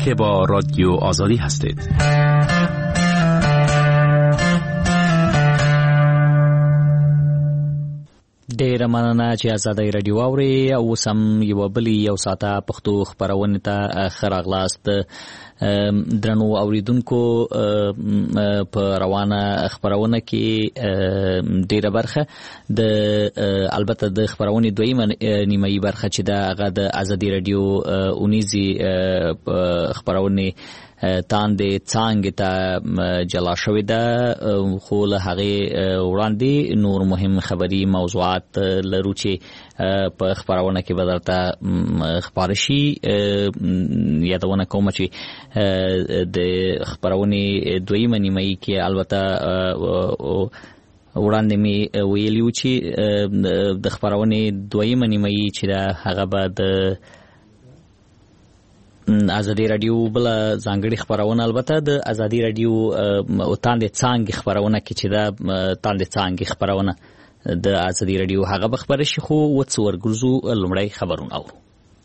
که با رادیو آزادی هستید. ډیره مننه چې آزادۍ رادیو اوري او سم یو بلی یو ساته پښتو خبرونه ته خراغلاست. درنو اوریدونکو په روانه خبرونه کې ډیره برخه د البته د خبرونه دویمه نیمه برخه چې دا د آزادۍ رادیو اونیزي خبرونه تاندې څنګه ته جلا شوې ده، خو له هغه وړاندې نور مهم خبري موضوعات لرو چې په خبرونه کې بدلته خبرشي یادونه کوم چې د خبرونه دویمه نیمه کې البته وړاندې می ویلیو چې د خبرونه دویمه نیمه چې دا هغه بعد آزادی رادیو بل ځانګړي خبرونه البته د آزادی رادیو او تاندې څنګه خبرونه کې چې دا تاندې څنګه خبرونه د آزادی رادیو هغه به خبر شي، خو وڅور ګرځو لمړی خبرونه اورو.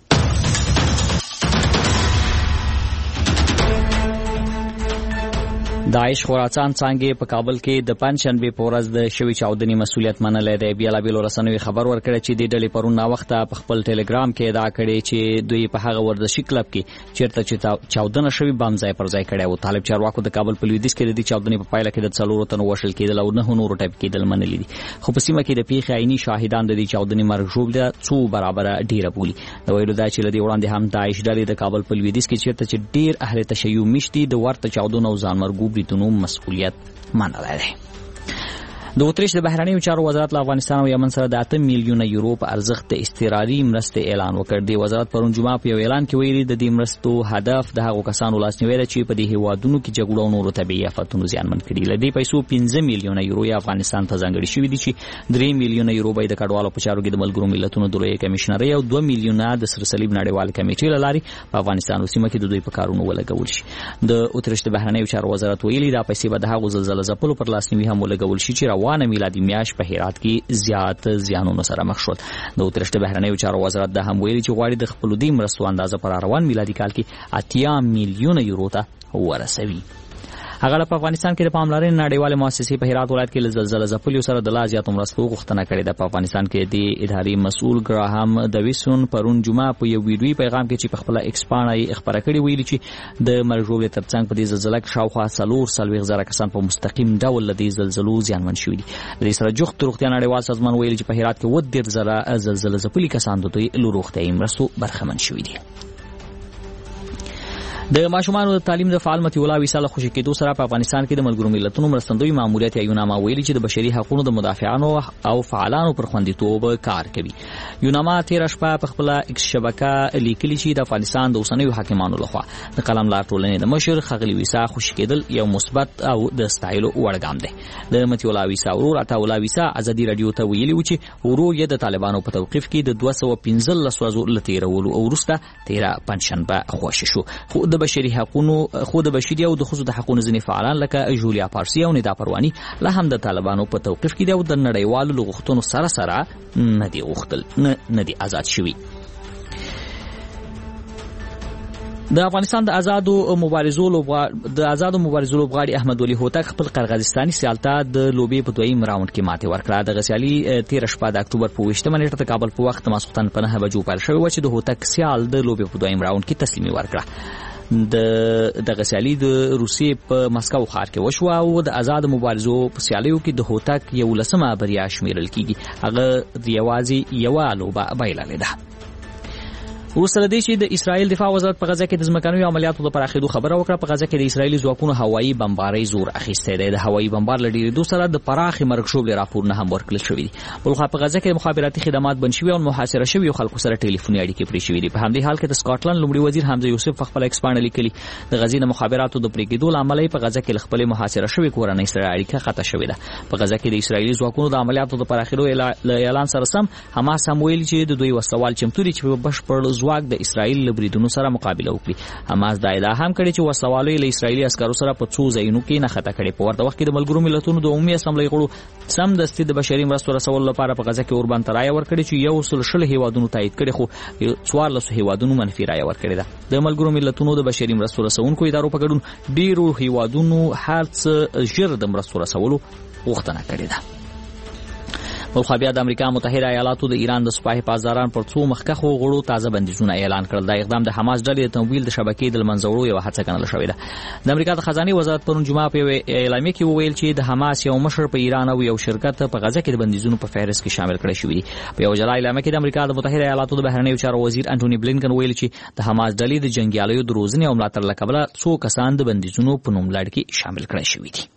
داعش خراسان څنګه په کابل کې د پنځشنبه په ورځ د شوی چاودنې مسولیت منلې ده. بیا بیل رسنوي خبر ورکړي چې د ډلې پرون نا وخت په خپل ټلګرام کې دا کړي چې دوی په هغه ورزشي کلب کې چیرته چې چاودنه شوی بم ځای پر ځای کړي او طالب چارواکو د کابل په لویدیځ کې د دې چاودنې په پایله کې د څلورو تنو وشل کېدل او نه نور ټاپ کېدل منلې دي، خو په سیمه کې د پیښې عیني شاهدان د دې چاودنې مرګ ژوبله څو برابر ډیره بولی. د ویلو دا چې لدی وړاندې هم داعش ډلې د کابل په لویدیځ کې چیرته چې ډیر اهل تشیع مشتي د ورته چاودنو او ځانمرګو بریتونو مسؤلیت منلای دی. د اتریش د بهرنیو چارو وزارت له افغانستان او یمن سره د 8 میلیونه یورو په ارزښت د استقراري مرستې اعلان وکړ. د وزارت پرون جمعه په یو اعلان کې ویلي د دې مرستو هدف د هغو کسانو لاسنیوی دی چې په دې هیوادونو کې جګړو او نورو طبیعي آفتونو زیانمن کړي. له دې پیسو 15 میلیونه یورو یې افغانستان ته ځانګړي شوي دي چې 3 میلیونه یورو به د کډوالو په چارو کې د ملګرو ملتونو د لوی کمیشنرۍ او 2 میلیونه د سر صلیب نړیوال کمیټې له لارې په افغانستان او سیمه کې د دوی په کارونو ولګول شي. د اتریش د بهرنیو چارو وزارت ویلي دا پیسې به د هغو زلزلې ځپلو پر لاسنیوي هم ولګول شي چې روانه میلادي په هرات کې زیات زیانونو سره مخ شول. د اتریش د بهرنیو چارو وزارت د هم ویلي چې غواړي د خپل دې مرستو اندازه پر روان میلادي کال کې 8 میلیونه یورو ته ورسوي. هغه په افغانستان کې د پاملرنې نړیواله مؤسسې په هرات ولایت کې زلزلې ځپلو سره د لا زیاتو مرستو غوښتنه کړې ده. په افغانستان کې د اداري مسؤل ګراهام دویسون پرون جمعه په یو ویډیوي پیغام کې چې په خپل ایکس باندې خبره کړې ویلي چې د مرجوړې ترڅنګ په دې زلزلې کې شاوخوا 440 کسان په مستقیم ډول د زلزلو زیانمن شوي دي. د سره جوخت روغتیا نړیوال سازمان ویلي چې په هرات کې 10 زلزلې ځپلي کسان د دوی روغتیايي مرستو برخمن شوي دي. د ماشومانو د تعلیم د فعال متي الله وصال خوشی کېدو سره په افغانستان کې د ملګرو ملتونو مرستندوی ماموریت یوناما ویلي چې د بشري حقوقو د مدافعانو او فعالانو پر خوندیتوب کار کوي. یوناما تیر شپه په خپل ایکس شبکه لیکلي چې د افغانستان د اوسنیو حاکمانو لخوا د قلم لار ټولنې د مشر خغلی ویسا خوشی کېدل یو مثبت او د ستایلو وړ ګام دی. د متي الله ویسا ورور عطا الله ویسا آزادي رادیو ته ویلي و چې ورور یې د طالبانو په توقيف کې د 215 ورځو لتیرولو او وروسته 13 پنځشنبه خوشی شو. خو د بشري حقوقو خود بشري او د خصوصي د حقوقو ځینې فعالان لکه جولیا پارسی او ندا پروانی له هم د طالبانو په توقيف کې د نړیوالو لغښتونو سره نه دی غوښتل نه دی آزاد شوی. د افغانستان د آزادو مبارزو لوبغاړي احمد ولي هوتک خپل قرغیزستاني سیالته د لوبې په دویم راوند کې ماته ورکړه. د غسیالي 13 شپه د اکتوبر په 20 نیټه د کابل په وخت ماسختن په 9 بجو پیل شوی و چې د هوتک سیال د لوبې په دویم راوند کې تسلیمي ورکړه. د غسیالي د روسیې په مسکو ښار کې وشو او د آزاد مبارزو په سیالیو کې د هوتک یو لسمه بریا شمیرل کیږي. هغه یوازې یو لوبه بایللې ده. وروسته د دې چې د اسرائیل دفاع وزارت په غزه کې د ځمکنیو عملیاتو د پراخېدو خبره وکړه. په غزه کې د اسرائیلي ځواکونو هوایي بمبارۍ زور اخیستی دی. د هوایي بمبار له ډېرېدو سره د پراخې مرګ ژوبلې راپورونه هم ورکړل شوي دي. بلخوا په غزه کې مخابراتي خدمات بند شوي او محاصره شوي خلکو سره ټلیفوني اړیکې پرې شوي دي. په همدې حال کې د سکاټلند لومړي وزیر حمزه یوسف په خپل ایکس باندې لیکلي د غزې د مخابراتو د پرېږدو له امله په غزه کې خپل محاصره شوي کورنۍ سره اړیکه قطع شوې ده. په غزه کې د اسرائیلي ځواکونو د عملیاتو د پراخېدو اعلان سره سم حماس هم ویلي چې د دوی وسلوال چمتو دي چې په بشپړ ځواک د اسرائیل له بریدونو سره مقابله وکړي. حماس دا ادعا هم کړې چې وسلوالۍ له اسرائیلي عسکرو سره په څو ځایونو کې نښته کړې. په ورته وخت کې د ملګرو ملتونو د عمومي اسامبلۍ غړو سمدستي د بشري مرستو رسولو لپاره په غزه کې اور باندې رایه ورکړې چې 160 هیوادونو تایید کړي، خو 14 هیوادونو منفي رایه ورکړې ده. د ملګرو ملتونو د بشري مرستو رسونکو ادارو په ګډون ډیرو هیوادونو هر څه ژر د مرستو رسولو غوښتنه کړې ده. خو بیا د امریکا متحده ایالاتو د ایران د سپاه پاسداران پر څو مخکښو غړو تازه بندیزونه اعلان کړل. دا اقدام د حماس ډلې د تمویل د شبکې د منځ وړو یوه هڅه ګڼل شوې ده. د امریکا د خزانه وزارت پرون جمعه په اعلامیه کې وویل چې د حماس یو مشر په ایران او یو شرکت په غزه کې د بندیزونو په فهرست کې شامل کړي شوی دي. په یو جلا اعلامیه کې د امریکا د متحده ایالاتو د بهرنیو چارو وزیر انټونی بلینکن ویل چې د حماس ډلې د جنگیالیو د روزنې او ملاتړ له کبله څو کسان د بندیزونو په نوملړ کې شامل کړي شوی دي.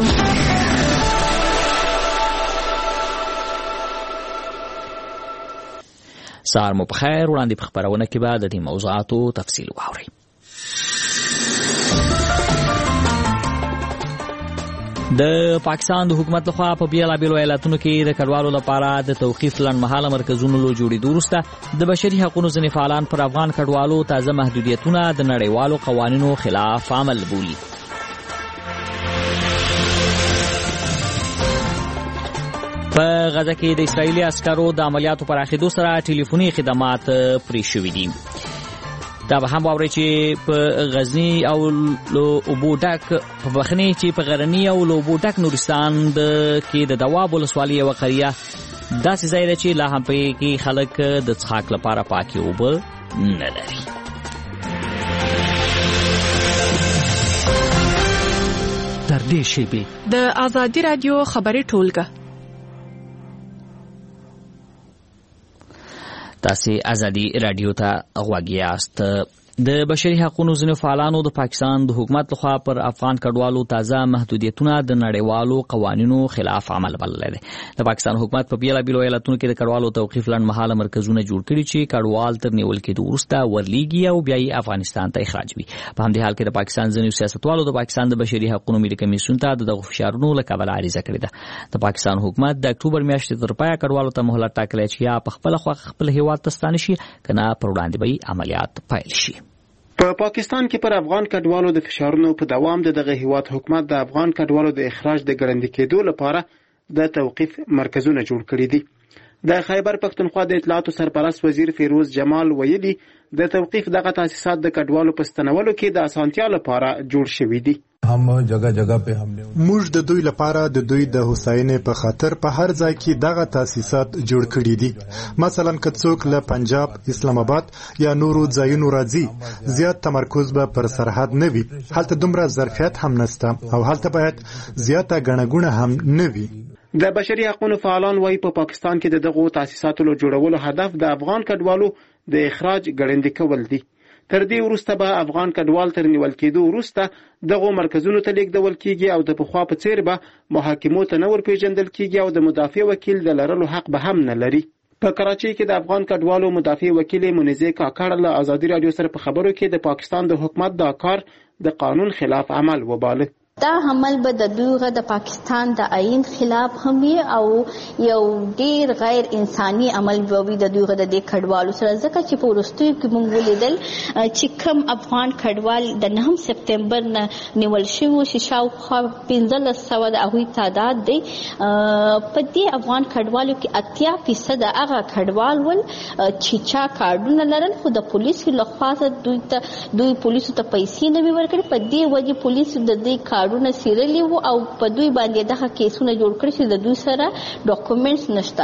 سهار مو په خیر. وړاندې په خبرونه کې به د دې موضوعاتو تفصیل واورئ. د پاکستان د حکومت لخوا په بیلابیلو ایالتونو کې د کډوالو لپاره د توقیف لنډمهاله مرکزونو له جوړېدو وروسته د بشري حقوقو ځینې فعالان پر افغان کډوالو تازه محدودیتونه د نړیوالو قوانینو خلاف عمل بولي. په غزه کې د اسرائیلي عسکرو د عملیاتو پراخېدو سره ټلیفوني خدمات پرې شوي دي. دا به هم واورئ چې په غزني او اوبو ډک په بخني چې په غرني او اوبو ډک نورستان کې د دواب ولسوالۍ یوه قریه داسې ځای ده چې لا هم پرې کې خلک د څښاک لپاره پاکې اوبه نه لري. تر دې شیبې د آزادي رادیو خبري ټولګه تاسې ازادي رادیو ته غوږ یاست. د بشري حقوقو ځینو فعالانو د پاکستان د حکومت لخوا پر افغان کډوالو تازه محدودیتونه د نړیوالو قوانینو خلاف عمل بللی دی. د پاکستان حکومت په بیلابیلو ایالتونو کې د کډوالو توقیف لنډمهاله مرکزونه جوړ کړي چې کډوال تر نیول کېدو وروسته ورلیږي او بیا یې افغانستان ته اخراج وي. په همدې حال کې د پاکستان ځینو سیاستوالو د پاکستان د بشري حقوقو ملي کمیسیون ته دغه فشارونو له کبله عریضه کړې ده. د پاکستان حکومت د اکتوبر میاشتې تر پایه کډوالو ته مهلت ټاکلی چې یا په خپله خوښه خپل هیواد ته ستانه شي که نه پر وړاندې به عملیات پیل شي. په پاکستان کې پر افغان کډوالو د فشارونو په دوام دغه هیواد حکومت د افغان کډوالو د اخراج د ګړندي کېدو لپاره د توقیف مرکزونه جوړ کړي دي. د خیبر پښتونخوا د اطلاعاتو سرپرست وزیر فیروز جمال ویلي د توقیف دغه تاسیسات د کډوالو په ستنولو کې د اسانتیا لپاره جوړ شوي دي. موږ د دوی لپاره د دوی د هوساینې په خاطر په هر ځای کې دغه تاسیسات جوړ کړي دي. مثلا که څوک له پنجاب، اسلام آباد یا نورو ځایونو راځي، زیات تمرکز به پر سرحد نه وي. هلته دومره ظرفیت هم نشته او هلته باید زیاته ګڼه هم نه وي. د بشري حقوقو فعالان وايي په پاکستان کې د دغو تاسیساتو جوړولو هدف د افغان کډوالو د اخراج ګړندي کول دي. تر دې وروسته به افغان کډوال تر نیول کېدو وروسته دغو مرکزونو ته لیږدول کېږي او د پخوا په څیر به محاکمو ته نه ورپېژندل کېږي او د مدافع وکیل د لرلو حق به هم نه لري. په کراچۍ کې د افغان کډوالو مدافع وکیل منیزه کاکړ له آزادي رادیو سره په خبرو کې د پاکستان د حکومت دا کار د قانون خلاف عمل وباله. دا عمل به د دوی د پاکستان د آئین خلاف هم وي او یو ډیر غیر انساني عمل وي د دوی د کډوالو سره، ځکه چې په وروستیو کې موږ ولیدل چې کم افغان کډوال د 9 سپتمبر نه نیول شوي چې شاوخوا 1500 د هغوی تعداد دی. په دې افغان کډوالو کې 80% هغه کډوال ول چې چا کارډونه لرل خو د پولیسو لخوا دوی پولیسو ته پیسې نه وي ورکړي. په دې وجه پولیسو د دې کارونه سیرلی وو او په دوی باندې دغه کیسونه جوړ کړي چې د دوی سره ډاکومنټس نشته.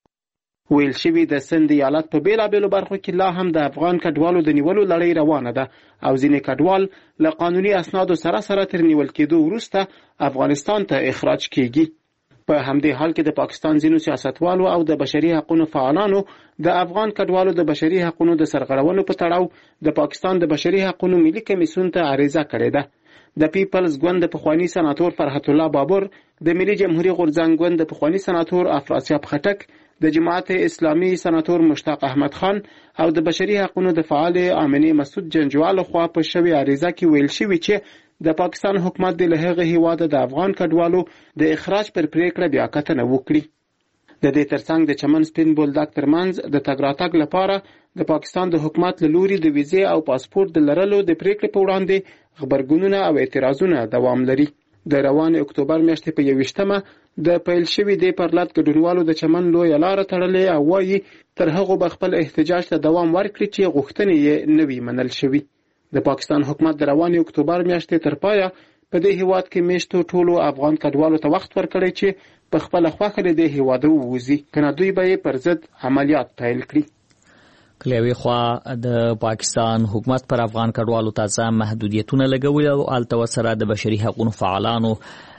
ویل شوي د سند ایالت په بیلابیلو برخو کې لا هم د افغان کډوالو د نیولو لړۍ روانه ده او ځینې کډوال له قانوني اسنادو سره تر نیول کېدو وروسته افغانستان ته اخراج کیږي. په همدې حال کې د پاکستان ځینو سیاستوالو او د بشري حقوقو فعالانو د افغان کډوالو د بشري حقوقو د سرغړونو په تړاو د پاکستان د بشري حقوقو ملي کمیسیون ته عریضه کړې ده. د پیپلز ګوند د پخوانی سناتور فرحت الله بابر، د ملي جمهوریت غورځنګ ګوند د پخوانی سناتور افراسیاب خټک، د جماعت اسلامي سناتور مشتاق احمد خان او د بشري حقوقو د فعال امینی مسعود جنجوال خوا په شوی عریضه کې ویل شوی چې د پاکستان حکومت د لهغه هیواد د افغان کډوالو د اخراج پر پریکړه بیا کتنه وکړي. د دې ترڅنګ د چمن سپین بولدک ترمنځ د تګ راتګ لپاره د پاکستان د حکومت له لوري د ویزې او پاسپورت د لرلو د پریکړې په وړاندې خبرګونونه او اعتراضونه دوام لري. د روان اکتوبر میاشتې په 21مه د پیل شوې د پرلط ګډونوالو د چمن لویه لاره تړلې او وایي تر هغه به خپل احتجاج ته دوام ورکړي چې غوښتنې یې نه وي منل شوي. د پاکستان حکومت د روان اکتوبر میاشتې تر پایه په دې هیواد کې میشتو ټولو افغان کډوالو ته وخت ورکړی چې په خپل خوښه له دې هیواده ووځي، کنه دوی به یې پر ضد عملیات پیل کړي. کلیوي خوا د پاکستان حکومت پر افغان کډوالو ته محدودیتونه لګولي او الته سره د بشري حقوقو فعالانو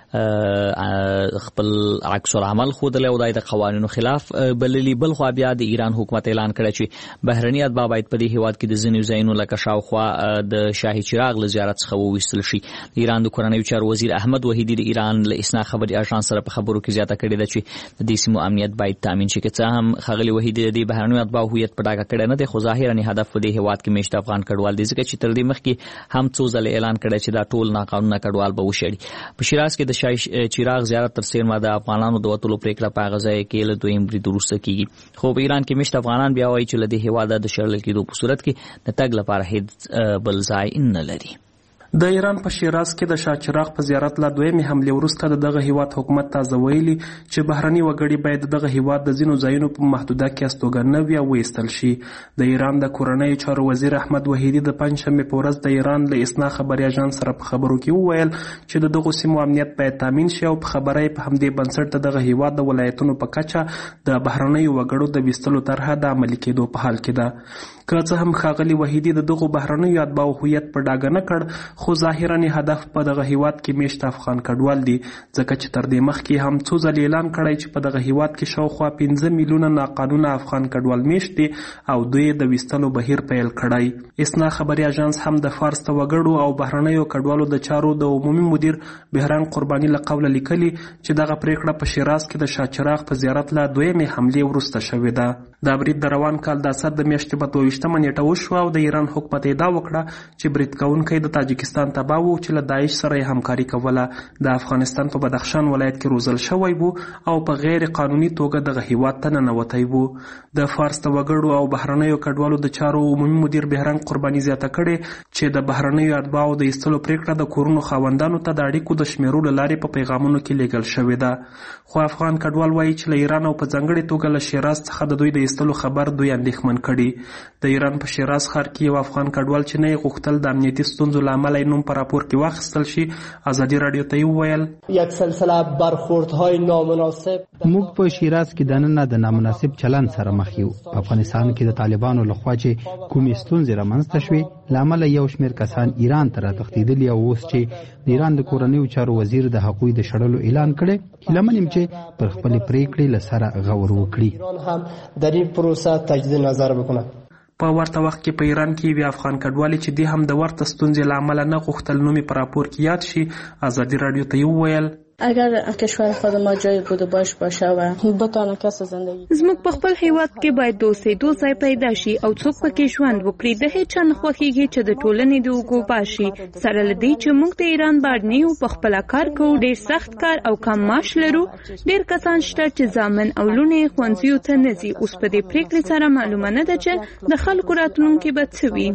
خپل عکس العمل خودله او د قوانینو خلاف بللی. بل خو بیا د ایران حکومت اعلان کړی چې بهرني اتباع باید په دې هیواد کې د ځینو ځایونو لکه شاوخوا د شاهي چراغ له زیارت څخه وویستل شي. ایران د کورنیو چارو وزیر احمد وحیدی د ایران له اسنا خبري اژانس سره په خبرو کې زیاته کړې ده چې د دې سیمو امنیت باید تامین شي. که څه هم خغلی وحیدی د بهرني اتباع هویت په ډاګه کړی نه دی، خو ظاهرا هدف په دې هیواد کې میشت افغان کډوال دي، ځکه چې تر دې مخکې هم څو ځله اعلان کړی چې دا ټول ناقانونه کډوال به وشړي. په شیراز کې د شاهي چراغ زیارت تر سیمه د افغانانو د وټولو پریکړه په غځای کې له دویم برید وروسته کیږي. خو په ایران کې مشت افغانان بیا وایي چې له دې هیواده د شړل کېدو په صورت کې د تګ لپاره هیڅ بل ځای نه لري. د ایران په شیراز کې د شاه چراغ په زیارت لا دویمه حمله وروسته دغه هیواد حکومت تازه ویلي چې بهرني وګړي باید دغه هیواد د ځینو ځایونو په محدوده کې استوګنه وي او وایستل شي. د ایران د کورنیو چارو وزیر احمد وحیدی د پنځشنبه په ورځ د ایران له اسنا خبري اژانس سره په خبرو کې وویل چې دغه سیمو امنیت باید تامین شي او په خبره په همدې بنسټ دغه هیواد د ولایتونو په کچه د بهرني وګړو د وستلو طرحه د عملي کېدو په حال کې ده. که څه هم ښاغلي وحیدی دغه بهرنیو اتباعو هویت په ډاګه نه کړ، خو ظاهرا هدف په دغه هیواد کې میشت افغان کډوال دي، ځکه چې تر دې مخکې هم څو ځله اعلان کړی چې په دغه هیواد کې شاوخوا 15 میلیونه ناقانونه افغان کډوال میشت دي او دوی د وستلو بهیر پیل کړی. اسنا خبري اژانس هم د فارس ته وګړو او بهرنیو کډوالو د چارو د عمومي مدیر بهران قرباني له قوله لیکلي چې دغه پریکړه په شیراز کې د شاه چراغ په زیارت لا دویمه حمله وروسته شوې ده. دا برید د روان کال د اسد د میاشتې په 22مه نیټه وشو او د ایران حکومت ادعا وکړه چې برید کوونکی د تاجکستان تبع و چې له داعش سره همکاري کوله. د افغانستان په بدخشان ولایت کې روزل شوی وو او په غیر قانوني توګه دغه هیواد ته ننوتی وو. د فارس ته وګړو او بهرنیو کډوالو د چارو عمومي مدیر بهران قرباني زیاته کړې چې د بهرنیو اتباعو د ایستلو پریکړه د کورونو خاوندانو ته د اړیکو د شمیرو له لارې په پیغامونو کې لیږل شوې ده. خو افغان کډوال وایي چې له ایران او په ځانګړې توګه له شیراز څخه د دوی د ایستلو خبر دوی اندېښمن کړي. د ایران په شیراز ښار کې یو افغان کډوال چې نه غوښتل د امنیتي ستونزو له امله نوم په راپور کې واخیستل شي ازادي رادیو ته وویل یک سلسله برخوردهای نامناسب موږ په شیراز کې د نن د نامناسب چلن سره مخ یو. په افغانستان کې د طالبانو لخوا چې کومې ستونزې رامنځته شوې له امله یو شمېر کسان ایران ته راتښتېدلي او اوس چې د ایران د کورنیو چارو وزیر د هغوی د شړلو اعلان کړی، هیله یم چې پر خپلې پریکړې له سره غور وکړي. ایران هم در این پروسه تجدید نظر بکنه. په ورته وخت کې په ایران کې یو افغان کډوالي چې دی هم د ورته ستونزې له امله نه غوښتل نوم په راپور کې یاد شي ازادي رادیو ته وویل اگر کشور خود ما جای بود و باش باشه و بتونه کس زندگی زموږ په خپل هیواد کې باید د اوسېدو ځای پیدا شي او څوک پکې ژوند وکړي. د هیڅ چا نه خوښیږي چې د ټولنې د اوږو باشي. سره له دې چې موږ د ایران بهرنیو په خپله کار کوو، ډېر سخت کار او کم معاش لرو. ډېر کسان شته چې زامن او لوڼې یې ښوونځیو ته نه ځي. اوس په دې پرېکړې سره معلومه نه ده چې د خلکو راتلونکي به څه وي.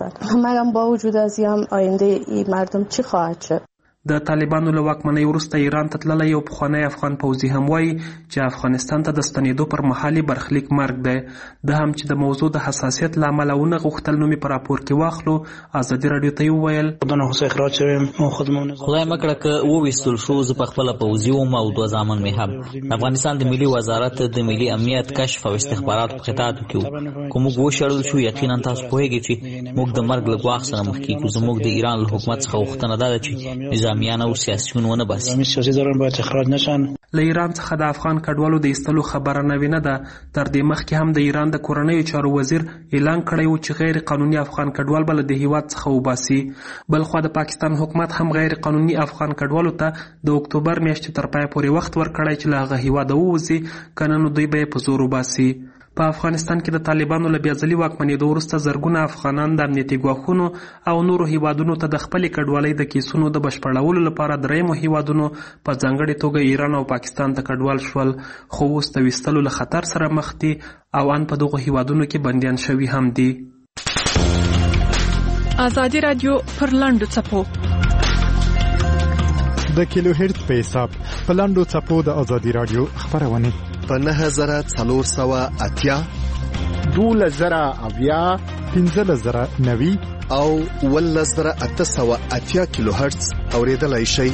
مګر با وجود از هم آینده این مردم چی خواهد شد؟ د طالبانو له واکمنۍ وروسته ایران ته تللی یو پخوانی افغان پوځي هم وایي چې افغانستان ته د ستنېدو پر مهال یې برخلیک مرګ دی. ده هم چې د موضوع د حساسیت له امله ونه غوښتل نوم په راپور کې واخلو. ازادي رادیو ته وویل خدای مکړه که وویستل شو زه په خپله پوځي وم او دوه زامن مې هم. افغانستان د ملي وزارت د ملي امنیت کشف او استخباراتو په خطاطو کې وو. که موږ وشړل شو یقینا تاسو پوهېږئ چې موږ د مرګ له ګواښ سره مخ کېږو. زموږ د ایران له حکومت څخه غوښتنه دا ده چې نظامیان او سیاسیون ونه باسي. له ایران څخه د افغان کډوالو د ایستلو خبره نوې نه ده. تر دې مخکې هم د ایران د کورنیو چارو وزیر اعلان کړی و چې غیر قانوني افغان کډوال به له دې هیواد څخه وباسي. بلخوا د پاکستان حکومت هم غیر قانوني افغان کډوالو ته د اکتوبر میاشتې تر پایه پورې وخت ورکړی چې له هغه هیواده ووځي، که نه نو دوی به یې په زور وباسي. په افغانستان کې د طالبانو له بیا ځلي واکمنېدو وروسته زرګونه افغانان د امنیتي ګواښونو او نورو هیوادونو ته د خپلې کډوالۍ د کیسونو د بشپړولو لپاره درېیمو هیوادونو په ځانګړې توګه ایران او پاکستان ته کډوال شول، خو اوس د ویستلو له خطر سره مخ دي او ان په دغو هیوادونو کې بندیان شوي هم دي. ازادي رادیو پر لاندو څپو د کیلو هرتز په حساب په لاندو څپو د ازادي رادیو خبرونه په 9480 12090 15090 او 11880 کیلو هرتز اوریدلای شئ.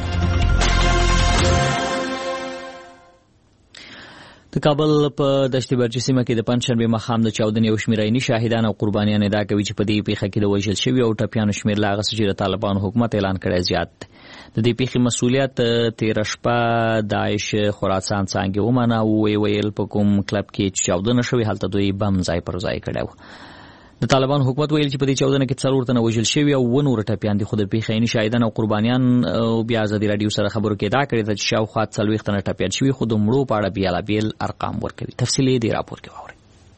د کابل په دشت برجي سیمه کې د پنځشنبه ماښام د چاودنې او شمیرنې شاهدان او قربانیان ادعا کوي چې په دې پیښه کې د وژل شوي او ټپیانو شمېر لا هغه څه چې د طالبانو حکومت اعلان کړی زیات دی. د دې پیښې مسؤلیت تېره شپه داعش خراسان څانګې ومنه او ویل په کوم کلب کې چې چاودنه شوې هلته دوی بم ځای پر ځای کړی و. د طالبان حکومت ویل چې په دې چاودنه کې 4 تنه وژل شوي او ونور ټپیان دي، خو د پیښې عیني شاهدان او قربانیان بیا ازادي رادیو سره خبرو کې ادعا کړې ده چې شاوخوا 40 تنه ټپیان شوي، خو د مړو په اړه بیلابیل ارقام ورکوي. تفصیل یې د راپور کې واورئ.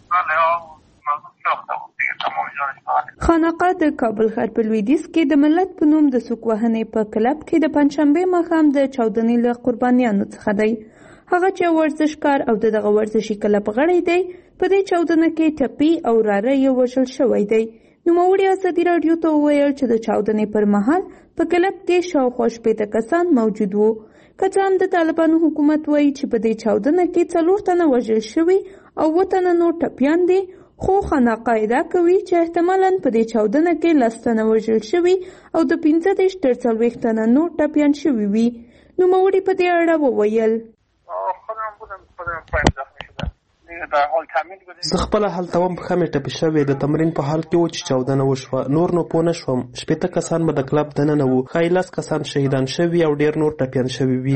خانقاه د کابل ښار په لویدیځ کې د ملت په نوم د سوک وهنې په کلب کې د پنځشنبه ماښام د چاودنې له قربانیانو څخه دی. هغه چې ورزشکار او دغه ورزشي کلب غړی دی په دې چاودنه کې ټپي او راره یې وژل شوی دی. نوموړي ازادي راډیو ته وویل چې د چاودنې پر مهال په کلب کې شاوخوا 80 کسان موجود وو. که څه هم د طالبانو حکومت وایي چې په دې چاودنه کې 4 تنه وژل شوي او 7 تنه نور ټپیان دي، خو خانقاه ادعا کوي چې احتمالاً په دې چاودنه کې 10 تنه وژل شوي او د 15 تر 40 تنه نور ټپیان شوي وي. نوموړي په دې اړه وویل زه خپله هلته وم، پښه مې ټپي شوې، د تمرین په حال کې و چې چاودنه وشوه. نور نو پوه نه شوم. 80 کسان به د کلب دننه وو، ښایي 10 کسان شهیدان شوي او ډېر نور ټپیان شوي وي.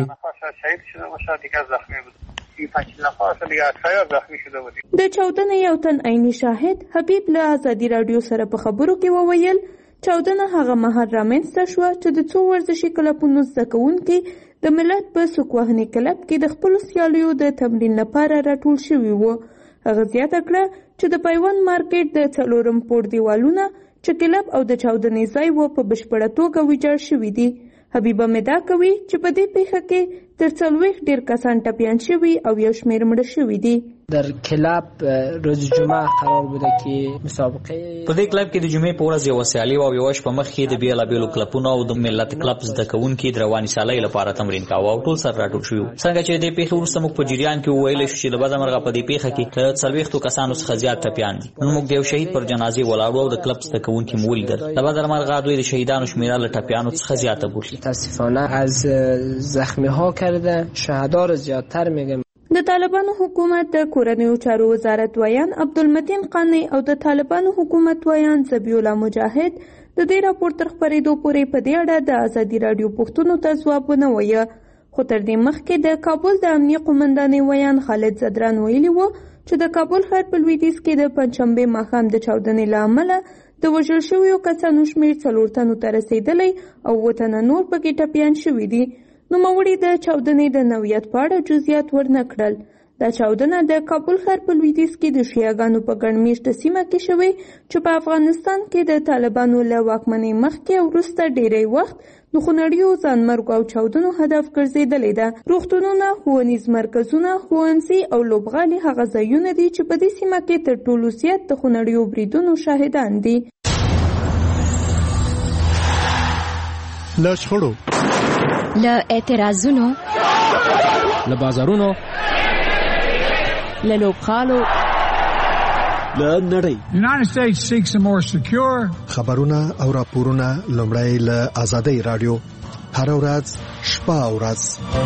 د چاودنې یو تن عیني شاهد حبیب له ازادي راډیو سره په خبرو کې وویل چاودنه هغه مهال رامنځته شوه چې د څو ورزشي کلبونو زده کوونکي د ملت په سوک وهنې کلب کې د خپلو سیالیو د تمرین لپاره راټول شوي وو. هغه زیاته کړه چې د پیوند مارکیټ د 4م پوړ دیوالونه چې کلب او د چاودنې ځای و په بشپړه توګه ویجاړ شوي دي. حبیبه مدعا کوي چې په دې پیښه کې تر 40 ډیر کسان ټپیان شوي او یو شمېر مړه شوي دي. در کلاب روز جمعه قرار بوده که مسابقه په دې کلب کې د جمعې په ورځ یو سیالي او یو شپه مخکې د بیلابیلو کلبونو او د ملت کلب زده کوونکي د رواني سیالۍ لپاره تمرین کاوه او ټول سره راټول شوي. څنګه چې د پیښې وروسته موږ په جریان کې وویلی شو چې د بده مرغه په دې پیښه کې 40 کسانو څخه زیات ټپیان دي. نن موږ د یو شهید پر جنازې ولاړو او د کلب زده کوونکي مو ولیدل. د بده مرغه دوی د شهیدانو شمېره له ټپیانو څخه زیاته بولي. متاسفانه از زخمی ها کرده شهدا رو زیادتر میگم. د طالبانو حکومت د کورنیو چارو وزارت ویان عبدالمتین قانی او د طالبانو حکومت ویان ذبیح الله مجاهد د دې راپور تر خپرېدو پورې په دې اړه د ازادي راډیو پوښتنو ته ځواب ونه وایه، خو تر دې مخکې د کابل د امنیه قومندانۍ ویان خالد زدران ویلي و چې د کابل ښار په لویدیځ کې د پنځشنبې ماښام د چاودنې له امله د وژل شویو کسانو شمېر 4 تنو ته رسېدلی او 7 تنه نور پکې ټپیان شوي دي. نوموړي د چاودنې د نوعیت په اړه جزئیات ورنه کړل. دا چاودنه د کابل ښار په لویدیځ کې د شیعاګانو په ګڼ مېشته سیمه کې شوې چې په افغانستان کې د طالبانو له واکمنۍ مخکې او وروسته ډېری وخت د خونړیو ځانمرګو او چاودنو هدف ګرځېدلې ده. روغتونونه، ښوونیز مرکزونه، ښوونځي او لوبغالي هغه ځایونه دي چې په دې سیمه کې تر ټولو زیات د خونړیو بریدونو شاهدان دي. له شخړو، له اعتراضونو، له بازارونو، له لوبغالو، له نړۍ United States seeks a more secure خبرونه او راپورونه لومړی له ازادي رادیو هر ورځ شپه او ورځ.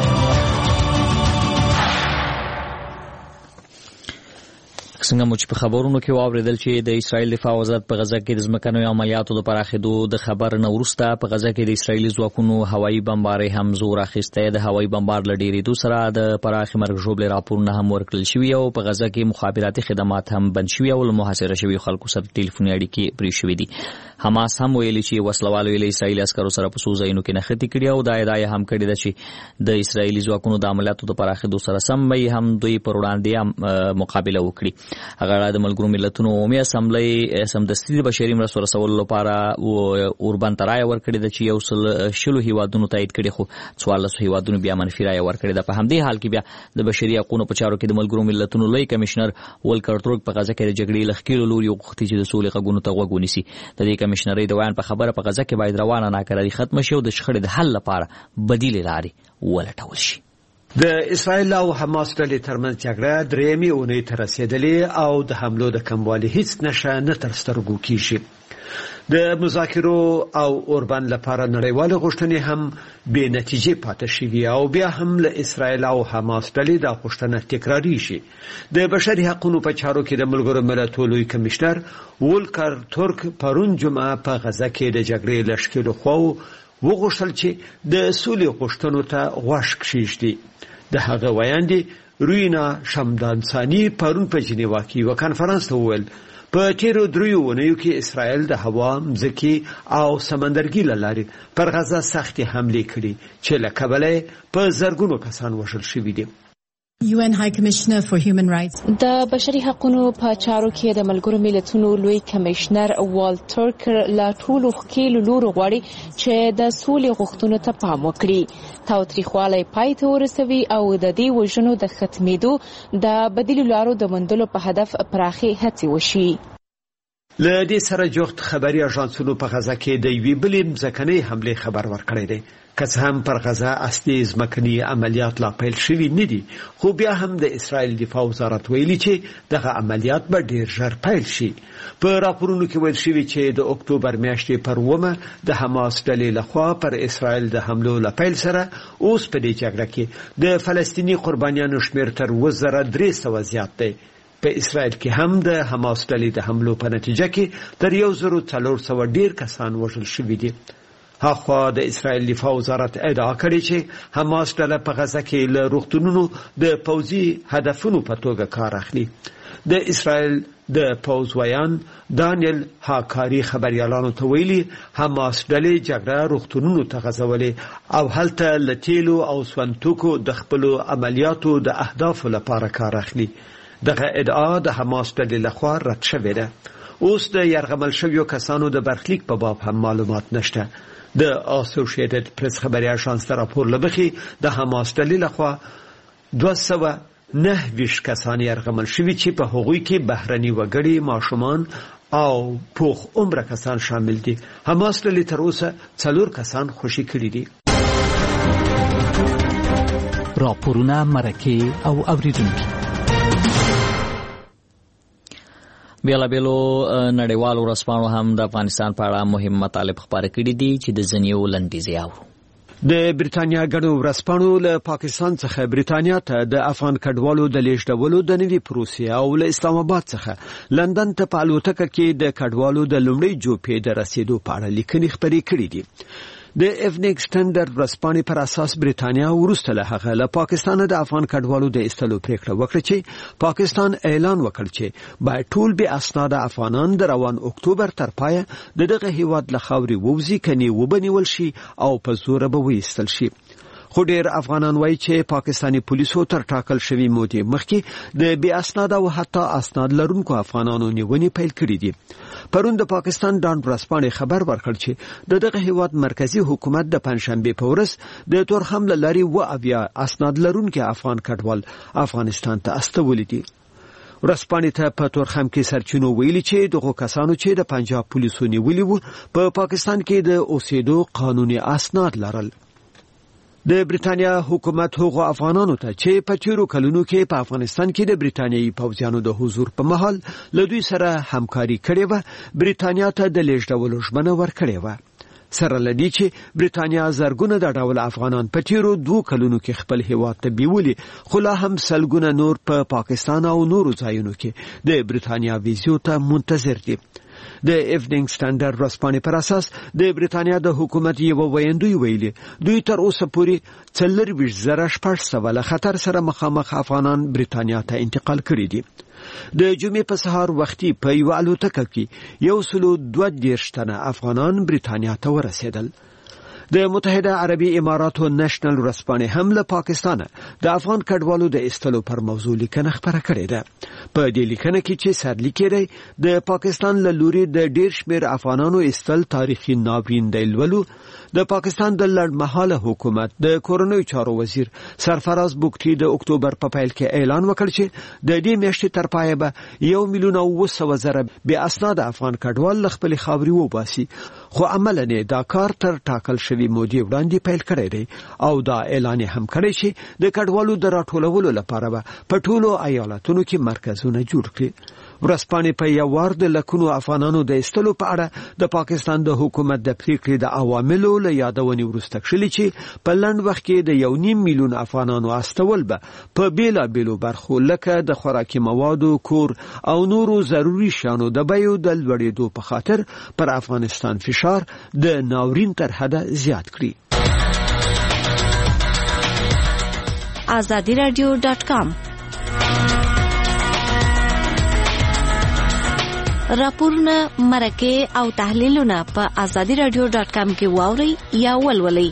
څنګه مو چې په خبرونو کې واوریدل چې د اسرایل دفاع وزارت په غزه کې د ځمکنیو عملیاتو د پراخېدو د خبر نه وروسته په غزه کې د اسرایلي ځواکونو هوایي بمبارۍ هم زور اخیستی. د هوایي بمبار له ډېرېدو سره د پراخې مرګ ژوبلې راپورونه هم ورکړل شوي او په غزه کې مخابراتي خدمات هم بند شوي او له محاصره شویو خلکو سره ټلیفوني اړیکې پرې شوي دي. حماس هم ویلي چې وسلوالو له اسرایلي عسکرو سره په څو ځایونو کې نښتې کړي او دا ادعا هم کړې ده چې د اسرایلي ځواکونو د عملیاتو د پراخېدو سره سم به هم دوی پر وړاندې مقابله وکړي. هغه د ملګرو ملتونو عمومي اسمبلی سمدستي د بشري مرستو رسولو لپاره اوربان ترای ورکړي د چې یو شلو هیوادونو تایید کړي خو 14 هیوادونو بیا منفي رای ورکړي د په همدې حال کې بیا د بشري حقوقو په چارو کې د ملګرو ملتونو لوی کمشنر ولکر تورک په غزه کې د جګړې لخکېلو لوري غوښتي چې د سولې غږونو ته غوږ ونیسي د دې کمشنرۍ د ویان په خبره په غزه کې باید روانه ناکراري ختم شي او د شخړې د حل لپاره بدیل لارې ولټول شي. د اسرائیل او حماس ډلې ترمنځ جګړه درېیمې اونۍ ته رسېدلې او د حملو د کموالي هیڅ نښه نه تر سترګو کېږي. د مذاکرو او اوربان لپاره نړیوالې غوښتنې هم بې نتیجې پاتې شوي او بیا هم له اسرائیل او حماس ډلې دا غوښتنه تکراریږي. د بشري حقوقو په چارو کې د ملګرو ملتونو لوی کمشنر ولکر تورک پرون جمعه په غزه کې د جګړې لښکرو خواو وغوښتل چې د سولې غوښتنو ته غوږ کښېږدي. د هغه ویاندې روینا شمدانسانی پرون په جنیوا کې یو کانفرنس ته وویل په تیرو 3 اونیو کې اسرائیل د هوا، مځکې او سمندرګي له لارې پر غزه سختې حملې کړي چې له کبله په زرګونو کسان وژل شوي دي. UN High Commissioner for Human Rights د بشري حقوقو په چارو کې د ملګرو ملتونو لوی کمشنر والټر تورک لا ټولو ښکېلو لورو غواړي چې د سولې غوښتنو ته پام وکړي، تاوتریخوالی پای ته ورسوي او د دې وژنو د ختمېدو د بدیلو لارو د موندلو په هدف پراخې هڅې وشي. له دې سره جوخت خبري اژانسونو په غزه کې د یوې بلې ځمکنۍ حملې خبر ورکړی دی. که څه هم پر غزه اصلي ځمکني عملیات لا پیل شوي نه دي، خو بیا هم د اسرائیل دفاع وزارت ویلي چې دغه عملیات به ډیر ژر پیل شي. په راپورونو کې ویل شوي چې د اکتوبر میاشتې پر 9 د حماس ډلې لخوا پر اسرائیل د حملو له پیل سره اوس په دې جګړه کې د فلسطیني قربانیانو شمیر تر 2300 زیات دی. په اسرائیل کې هم د حماس ډلې د حملو په نتیجه کې تر 1400 ډیر کسان وژل شوي دي. هاخوا د اسرائیل دفاع وزارت ادعا کړې چې حماس ډله په غزه کې له روغتونونو د پوځي هدفونو په توګه کار اخلي. د اسرائیل د پوځ ویان دانیل هاکاری خبريالانو ته ویلي حماس ډلې جګړه روغتونونو ته غځولې او هلته له تیلو او سونتوکو د خپلو عملیاتو د اهدافو لپاره کار اخلي. دغه ادعا د حماس ډلې لخوا رد شوې ده. اوس د یرغمل شویو کسانو د برخلیک په باب هم معلومات نشته. د اسوسییټډ پریس خبري اژانس راپور لبخي د حماس ډلې لخوا 209 کسان یرغمل شوي چې په هغوی کې بهرني وګړي، ماشومان او پوخ عمره کسان شامل دي. حماس ډلې تر اوسه 4 کسان خوشي کړي دي. راپورونه مرکه او اوریدونکو بیلابیلو نړیوالو ورځپاڼو هم د افغانستان په اړه مهم مطالب خپاره کړي دي چې د ځینو لنډیزې اورو. د بریتانیا ګڼو ورځپاڼو له پاکستان څخه بریتانیا ته د افغان کډوالو د لیږدولو د نوي پروسې او له اسلام آباد څخه لندن ته په الوتکه کې د کډوالو د لومړۍ جوپې د رسیدو په اړه لیکنې خپرې کړې دي. د ایوننګ سټنډرډ ورځپاڼې پر اساس بریتانیا وروسته له هغه له پاکستان د افغان کډوالو د ایستلو پریکړه وکړه چې پاکستان اعلان وکړ چې باید ټول به اسناد افغانان د روان اکتوبر تر پایه دغه هیواد له خاورې ووزي کني وبنیول شي او په زور به وایستل شي. خو ډیر افغانان وایي چې پاکستانی پولیسو تر ټاکل شوی مودې مخکې د بې اسناد او حتی اسناد لرونکو افغانانو نیونې پیل کړې دي. پرون د پاکستان ډان ورځپاڼې خبر ورکړ چې دغه هیواد مرکزی حکومت د پنځشنبه په ورځ د تورخم له لارې اویا اسناد لرونکو افغان کډوال افغانستان ته استولي دي. ورځپاڼې ته په تورخم کې سرچینو ویلي چې دغه کسانو چې د پنجاب پولیسو نیولي وو په پاکستان کې د اوسېدو قانوني اسناد لرل. د بریتانیا حکومت هغو افغانانو ته چې په تیرو کلونو کې په افغانستان کې د بریتانیایي پوځیانو د حضور په مهال له دوی سره همکاري کړې وه بریتانیا ته د لیږدولو ژمنه ورکړې وه. سره له دې چې بریتانیا زرګونه د ډول افغانان په تیرو 2 کلونو کې خپل هیواد ته بیولي، خو لا هم سلګونه نور په پاکستان او نورو ځایونو کې د بریتانیا ویزو ته منتظر دي. د ایوننګ سټنډرډ ورځپاڼې پر اساس د بریتانیا د حکومت یو ویاندوی ویلي دوی تر اوسه پورې 4,600 له خطر سره مخامخ افغانان بریتانیا ته انتقال کړي دي. د جمعې په سهار وختي په یو الوتکه کې 122 تنه افغانان بریتانیا ته ورسېدل. د متحده عربي اماراتو نېشنل ورځپاڼې هم له پاکستانه د افغان کډوالو د ایستلو پر موضوع لیکنه خبره کړې ده. په دې لیکنه کې چې سرلیکي دی د پاکستان له لوري د ډیر شمېر افغانانو ایستل تاریخي ناورین دی ولولو. د پاکستان د لړمحاله حکومت د کورنیو چارو وزیر سرفراز بوکټي د اکتوبر په پیل کې اعلان وکړ چې د دې میاشتې تر پایه به 1,900,000 بې اسناد افغان کډوال خپل خاوري وباسي، خو عملاً دا کار تر ټاکل شوی مودې وړاندې پیل کړی دی او دا اعلان هم کړی چې د کډوالو د راټولولو لپاره به په ټولو ایالتونو کې مرکزونه جوړ کړي. ورځپاڼې په یو وار د لکونو افغانانو د ایستلو په اړه د پاکستان د حکومت د پریکړې د عواملو له یادونې وروسته کړلي چې په لنډ وخت کې د 1.5 میلیون افغانانو استول به په بیلابیلو برخو لکه د خوراکي موادو، کور او نورو ضروري شیانو د بیو د لوړېدو په خاطر پر افغانستان فشار د ناورین تر حده زیات کړي. azadiradio.com راپورونه، مرکه او تحلیلونه په azadiradio.com کې واورئ یا ولولئ.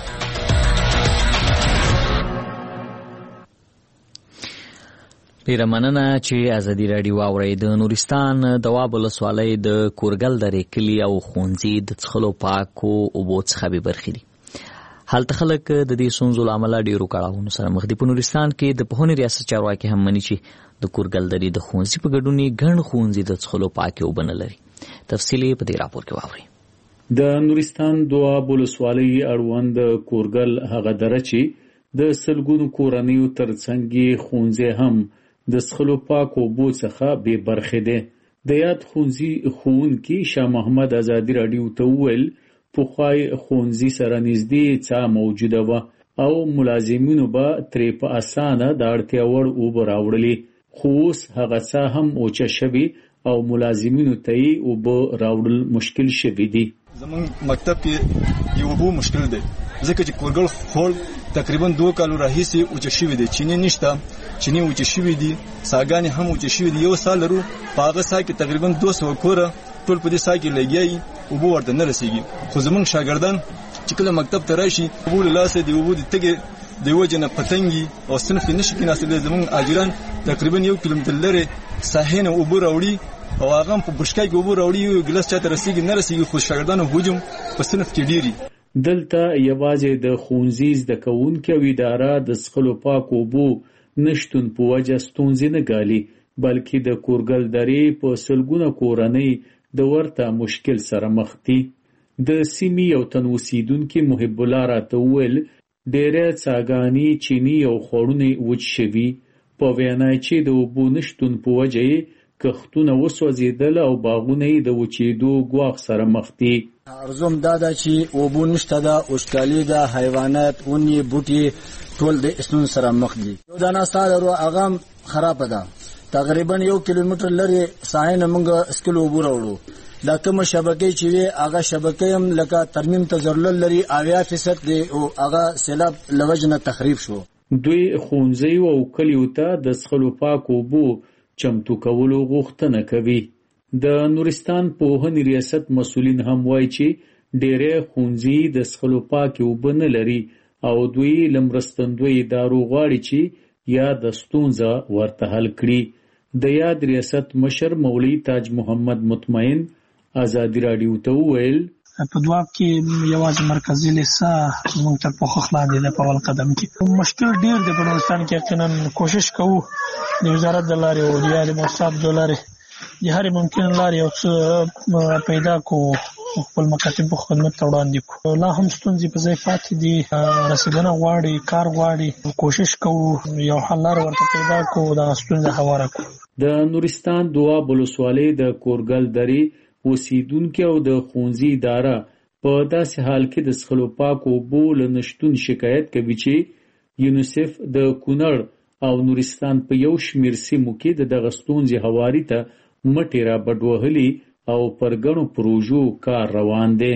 ډیره مننه چې ازادي رادیو واورئ. د نورستان دواب ولسوالۍ د کورګل درې کلي او ښوونځي د څښلو پاکو اوبو څخه بې برخې دي. هلته خلک د دې ستونزو له امله ډیرو کړاوونو سره مخ دي. په نورستان کې د پوهنې ریاست چارواکي هم مني چې د کورګل درې د ښوونځي په ګډون ګڼ ښوونځي د څښلو پاکې اوبه نه لري. تفصیل په دې راپور کې واورئ. د نورستان دواب ولسوالۍ اړوند کورګل هغه دره چې د سلګونو کورنیو ترڅنګ ښوونځي هم د څښلو پاکو اوبو څخه بې برخې دي. د یاد ښوونځي ښوونکي شاه محمد ازادي رادیو ته وویل پخوای ښوونځي سره نږدې څا موجوده وه او ملازمینو به ترې په اسانه د اړتیا وړ اوبه راوړلې، خو اوس هغه څه هم اوچه شوي او ملازمینو ته یې اوبه راوړل مشکل شوي دي. زمونږ مکتب کې یو اوبو مشکل دی ځکه چې کورګل خول تقریبا 2 کالو راهیسې اوچه شوي دي. چینې نشته، چینې اوچه شوي دي، ساګانې هم اوچه شوي دي. یو سال لرو په هغه سا کې تقریبا 200 کوره ټول په دې سا کې لګیایي، اوبه ورته نه رسیږي. خو زمونږ شاګردان چې کله مکتب ته راشي اوبه له لاسه دی اوبه د تګې د وجه نه پتنګي او صنف نشي کېناستلی. زمونږ اجران تقریبا 1 کیلومتر لرې ساحې نه اوبه راوړي او هغه په بشکای کې اوبه راوړي، یو ګلاس چاته رسیږي نه رسیږي. خو شاګردانو هجوم په صنف کې ډیری. دلته یوازې د ښوونځي زده کوونکي او اداره د څښلو پاکو اوبو نشتون په وجه ستونزې نه ګالي، بلکې د کورګل درې په سلګونه کورنۍ د ورته مشکل سره مخ دي. د سیمې یو تن اوسیدونکي محب الله راته وویل ډېرې څاګانې، چینې او خوړونه وچ شوي. په وینا چې د اوبو نشتون په وجه یې کښتونه وسوځېدل او باغونه یې د وچېدو ګواښ سره مخ دي. ارزوم دا ده چې اوبو نشته ده، وچکالي ده، حیوانات، ونې، بوټي ټول د ستونزو سره مخ دي. یو دانه ساه لرو هغه خرابه ده. تقریبا 1 کیلومتر لرې ساحې نه موږ اسکل اوبه راوړو. دا کومه شبکې چې وي هغه شبکې هم لکه ترمیم ته ضرورت لري 80% دی او هغه سیلاب لوجنه تخریب شو. دوی ښوونځي او کلیو ته د څښلو پاکو اوبو چمتو کولو غوښتنه کوي. د نورستان پوهنې ریاست مسؤلین هم وایي چې ډېرې ښوونځي د څښلو پاکې اوبه نه لري او دوی له مرستندویو ادارو غواړي چې یا د ستونزه ورته حل کړي. د یاد ریاست مشر مولوي تاج محمد مطمئن ازادي رادیو ته وویل په دواب کې یوازې مرکزي لیسه موږ تر پوښښ لاندې ده. په اول قدم کې مشکل ډېر دی. په نورستان کې یقینا کوشش کوو د وزارت د لارې او د یاد موسسات د لارې د هرې ممکن لارې یو څه پیدا کو خپل مکاتب په خدمت ته وړاندې کو. لا هم ستونزې په ځای پاتې دي، رسېدنه غواړي، کار غواړي. کوشش کوو یو حل لار ورته پیدا کو، دا ستونزه هواره کو. د نورستان دواب ولسوالۍ د کورګل درې اوسیدونکي او د ښوونځي اداره په داسې حال کې د څښلو پاکو اوبو له نشتون شکایت کوي چې یونیسف د کونړ او نورستان په یو شمېر سیمو کې دغه ستونزې هواري ته مټې را بډ وهلي او پر ګڼو پروژو کار روان دی.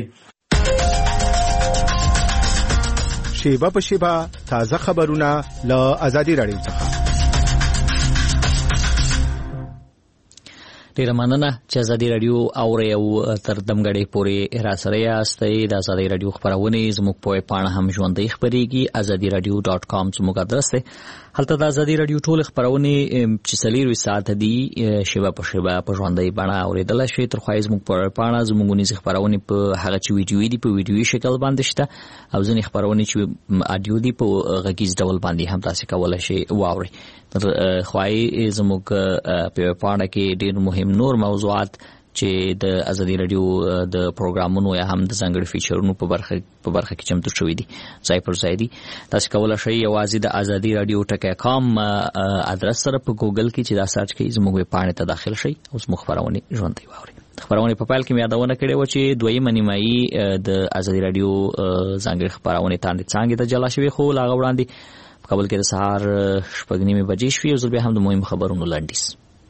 شیبه په شیبه تازه خبرونه له ازادي رادیو څخه. ډیره مننه چې ازادي رادیو اوري او تر دمګړې پورې را سره یاستئ. د ازادي رادیو خبرونه زموږ په پاڼه هم ژوندۍ خبريږي azadiradio.com زموږ آدرس دی. هلته د ازادي رادیو ټول خبرونه چې سلیروي ساعت دي شیبه په شیبه په ژوندۍ بڼه اوریدل شي. تر خو زموږ په پاڼه زموږ نيز خبرونه په هغه چې ویډیو دي په ویډیوي شکل باندې شته او ځینې خبرونه چې اډیو دي په غږیز ډول باندې هم تاسو کولای شئ واورئ. تر خوای زموږ په پاڼه کې ډېر مهم نور موضوعات چې د ازادي رادیو د پروګرامونو یا هم د ځانګړي فیچرونو په برخه کې چمتو شوی دي ځای پر ځای دي. تاسو کولای شئ یوازې د ازادي رادیو .com ادرس سره په ګوګل کې چې دا سرچ کړئ زموږ پاڼه ته داخل شئ او زموږ خبرونه ژوندۍ واورئ. خبرونه په پیل کې مې یادونه کړې و چې دویمه نیمایي د ازادي رادیو ځانګړي خبرونه تاندې څنګه ته جلا شوی خو لا وړاندې په کابل کې د سهار 8:30 بجې شوې او زه به هم د مهم خبرونو لاندیس.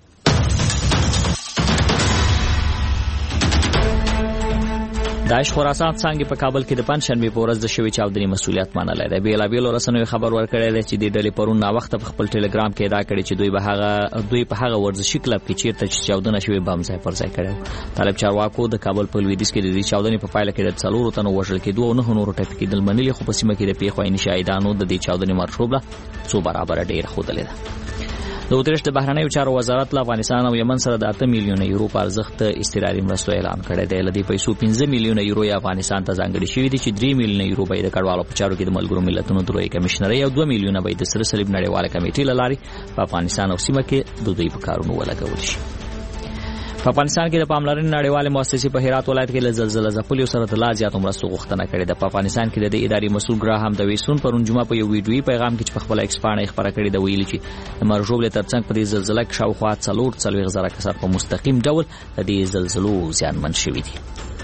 داعش خراسان څنګه په کابل کې د پنځشنبه په ورځ د شوی چاودنې مسؤلیت منلای دی. بیلابیل رسنیو خبر ورکړی دی چې د ډلې پرون نا وخت په خپل ټلګرام کې ادا کړی چې دوی په هغه ورزشي کلب کې چیرته چې چاودنه شوی بم ځای پر ځای کړو. طالب چارواکو د کابل په لویدیځ کې د چاودنې په پایله کې د 4 تنو وژل کېدو او 9 نورو ټپي کېدل منلي خو په سیمه کې د پیښوي نشایدانو د دې چاودنې مرشوبه څو برابر ډیر خوده ده. د اتریش د بهرنیو چارو وزارت له افغانستان او یمن سره د 8 میلیونه یورو په ارزښت استراحتي مرستو اعلان کړی دی. لدې پیسو 15 میلیونه یورو افغانستان ته ځانګړي شوي دي چې 3 میلیونه یورو به د کډوالو په چارو کې د ملګرو ملتونو د لوی کمشنري او 2 میلیونه به د سره صلیب نړیواله کمیټې لاري په افغانستان او سیمه کې د دوی په کارونو ولګول شي. په افغانستان کې د پاملرنې نړیوالې مؤسسې په هرات ولایت کې له زلزلې ځپلو سره د لا زیاتو مرستو غوښتنه کړې ده. په افغانستان کې د اداري مسؤل ګراهام دویسون پرون جمعه په یو ویډیوي پیغام کې په خپل ایکس باندې خبره کړې ده ویلي چې د مرجوب له ترڅنګ په دې زلزلې کې شاوخوا 440 کسان په مستقیم ډول د دې زلزلو زیانمن شوي دي.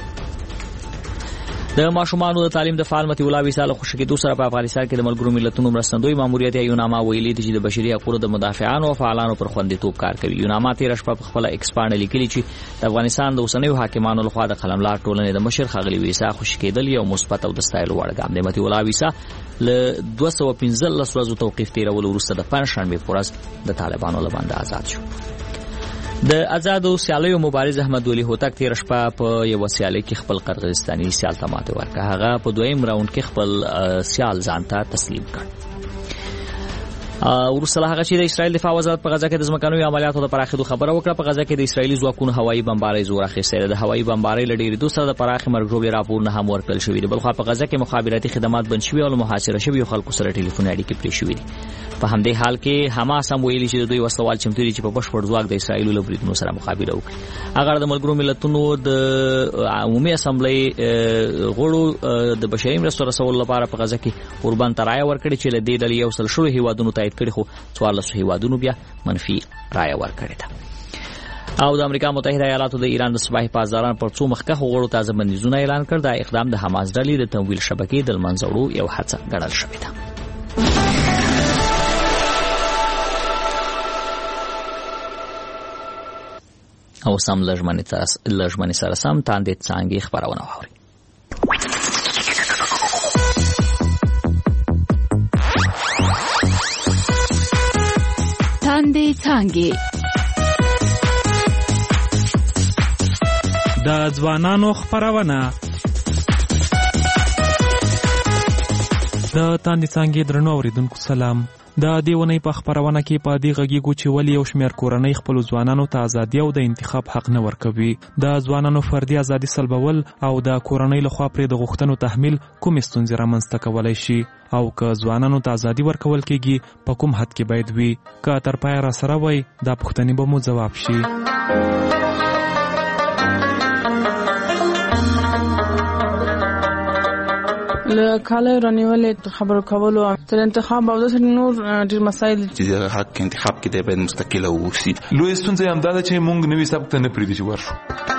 د ماشومانو د تعلیم د فعال متي الله وصال خوشکېدو سره په افغانستان کې د ملګرو ملتونو مرستندوی ماموریت یوناما ویلي چې د بشري حقوقو د مدافعانو او فعالانو پر خوندیتوب کار کوي. یوناما تیر شپه په خپل ایکس باندې لیکلي چې د افغانستان د اوسنیو حاکمانو لخوا د قلملار ټولنې د مشر خغلی ویسا خوشکېدل یو مثبت او د ستایلو وړ ګام دی. متي الله ویسا له 215 ورځو توقیف تیرول وروسته د پنځشنبه په ورځ د طالبانو له باندې آزاد شو. د آزادو سیالیو مبارز احمد ولی هوتک تیر شپه په یو سیالي کې خپل قرغیزستاني سیال ته ماته ورکړه. هغه په دویم راوند کې خپل سیال ځان ته تسلیم کړ. ورسره هغه چې د اسرائیل دفاع وزارت په غزا کې د ځمکنوي عملیاتو د پراخېدو خبره وکړه. په غزا کې د اسرائیلي ځواکونو هوایي بمبارۍ زور اخیستی دی. د هوایي بمبارۍ له ډېرېدو سره د پراخې مرګ ژوبلې راپورونه هم ورکړل شوي دي. بلخوا په غزا کې مخابراتي خدمات بند شوي او له محاصره شویو خلکو سره ټلیفوني اړیکې پرې شوي دي. په همدې حال کې حماس هم ویلي چې دوی وسلوال چمتو دي چې په بشپړ ځواک د اسرائیلو له بریدونو سره مقابله وکړي. هغه د ملګرو ملتونو د عمومي اسامبلې غړو د بشري مرستو رسولو لپاره په غزا کې قربان ترای ورکړي چې له دې ډلې یو سل شوی هیوادونو تایید کړي خو 14 هیوادونو بیا منفي رائے ورکړې ده. او د امریکا متحده ایالاتو د ایران د صباحي پاسداران پر څو مخکښ غړو تازه بندیزونه اعلان کړ. دا اقدام د حماس ډلې د تمویل شبکې د منځوړو یو هڅه ګڼل شوې ده. او سم لژمنې سره سم تاندې څنګه خبرونه واوري. تاندې څنګه د ځوانانو خبرونه د تاندې څنګه درنو اوریدونکو سلام. د دیونې په خبرونه کې په دې غږیږو چې ولی یو شمېر کورنۍ خپل ځوانانو ته ازادي او د انتخاب حق نه ورکوي. د ځوانانو فردي ازادي سلبول او د کورنۍ لخوا پرې د غوښتنو تحمیل کوم ستونزې رامنځته کولای شي او که ځوانانو ته ازادي ورکول کېږي په کوم حد کې باید وي. که تر پایه را سره وای دا پوښتنې به مو ځواب شي. له کاله رانیولې خبرو کولو تر انتخاب او د نور ډیر مسایل چې حق انتخاب کې د باید مستقل اوسي. لوی ستونزه هم دا چې مونږ نوې سبق ته نه پریږدي چې ورشو.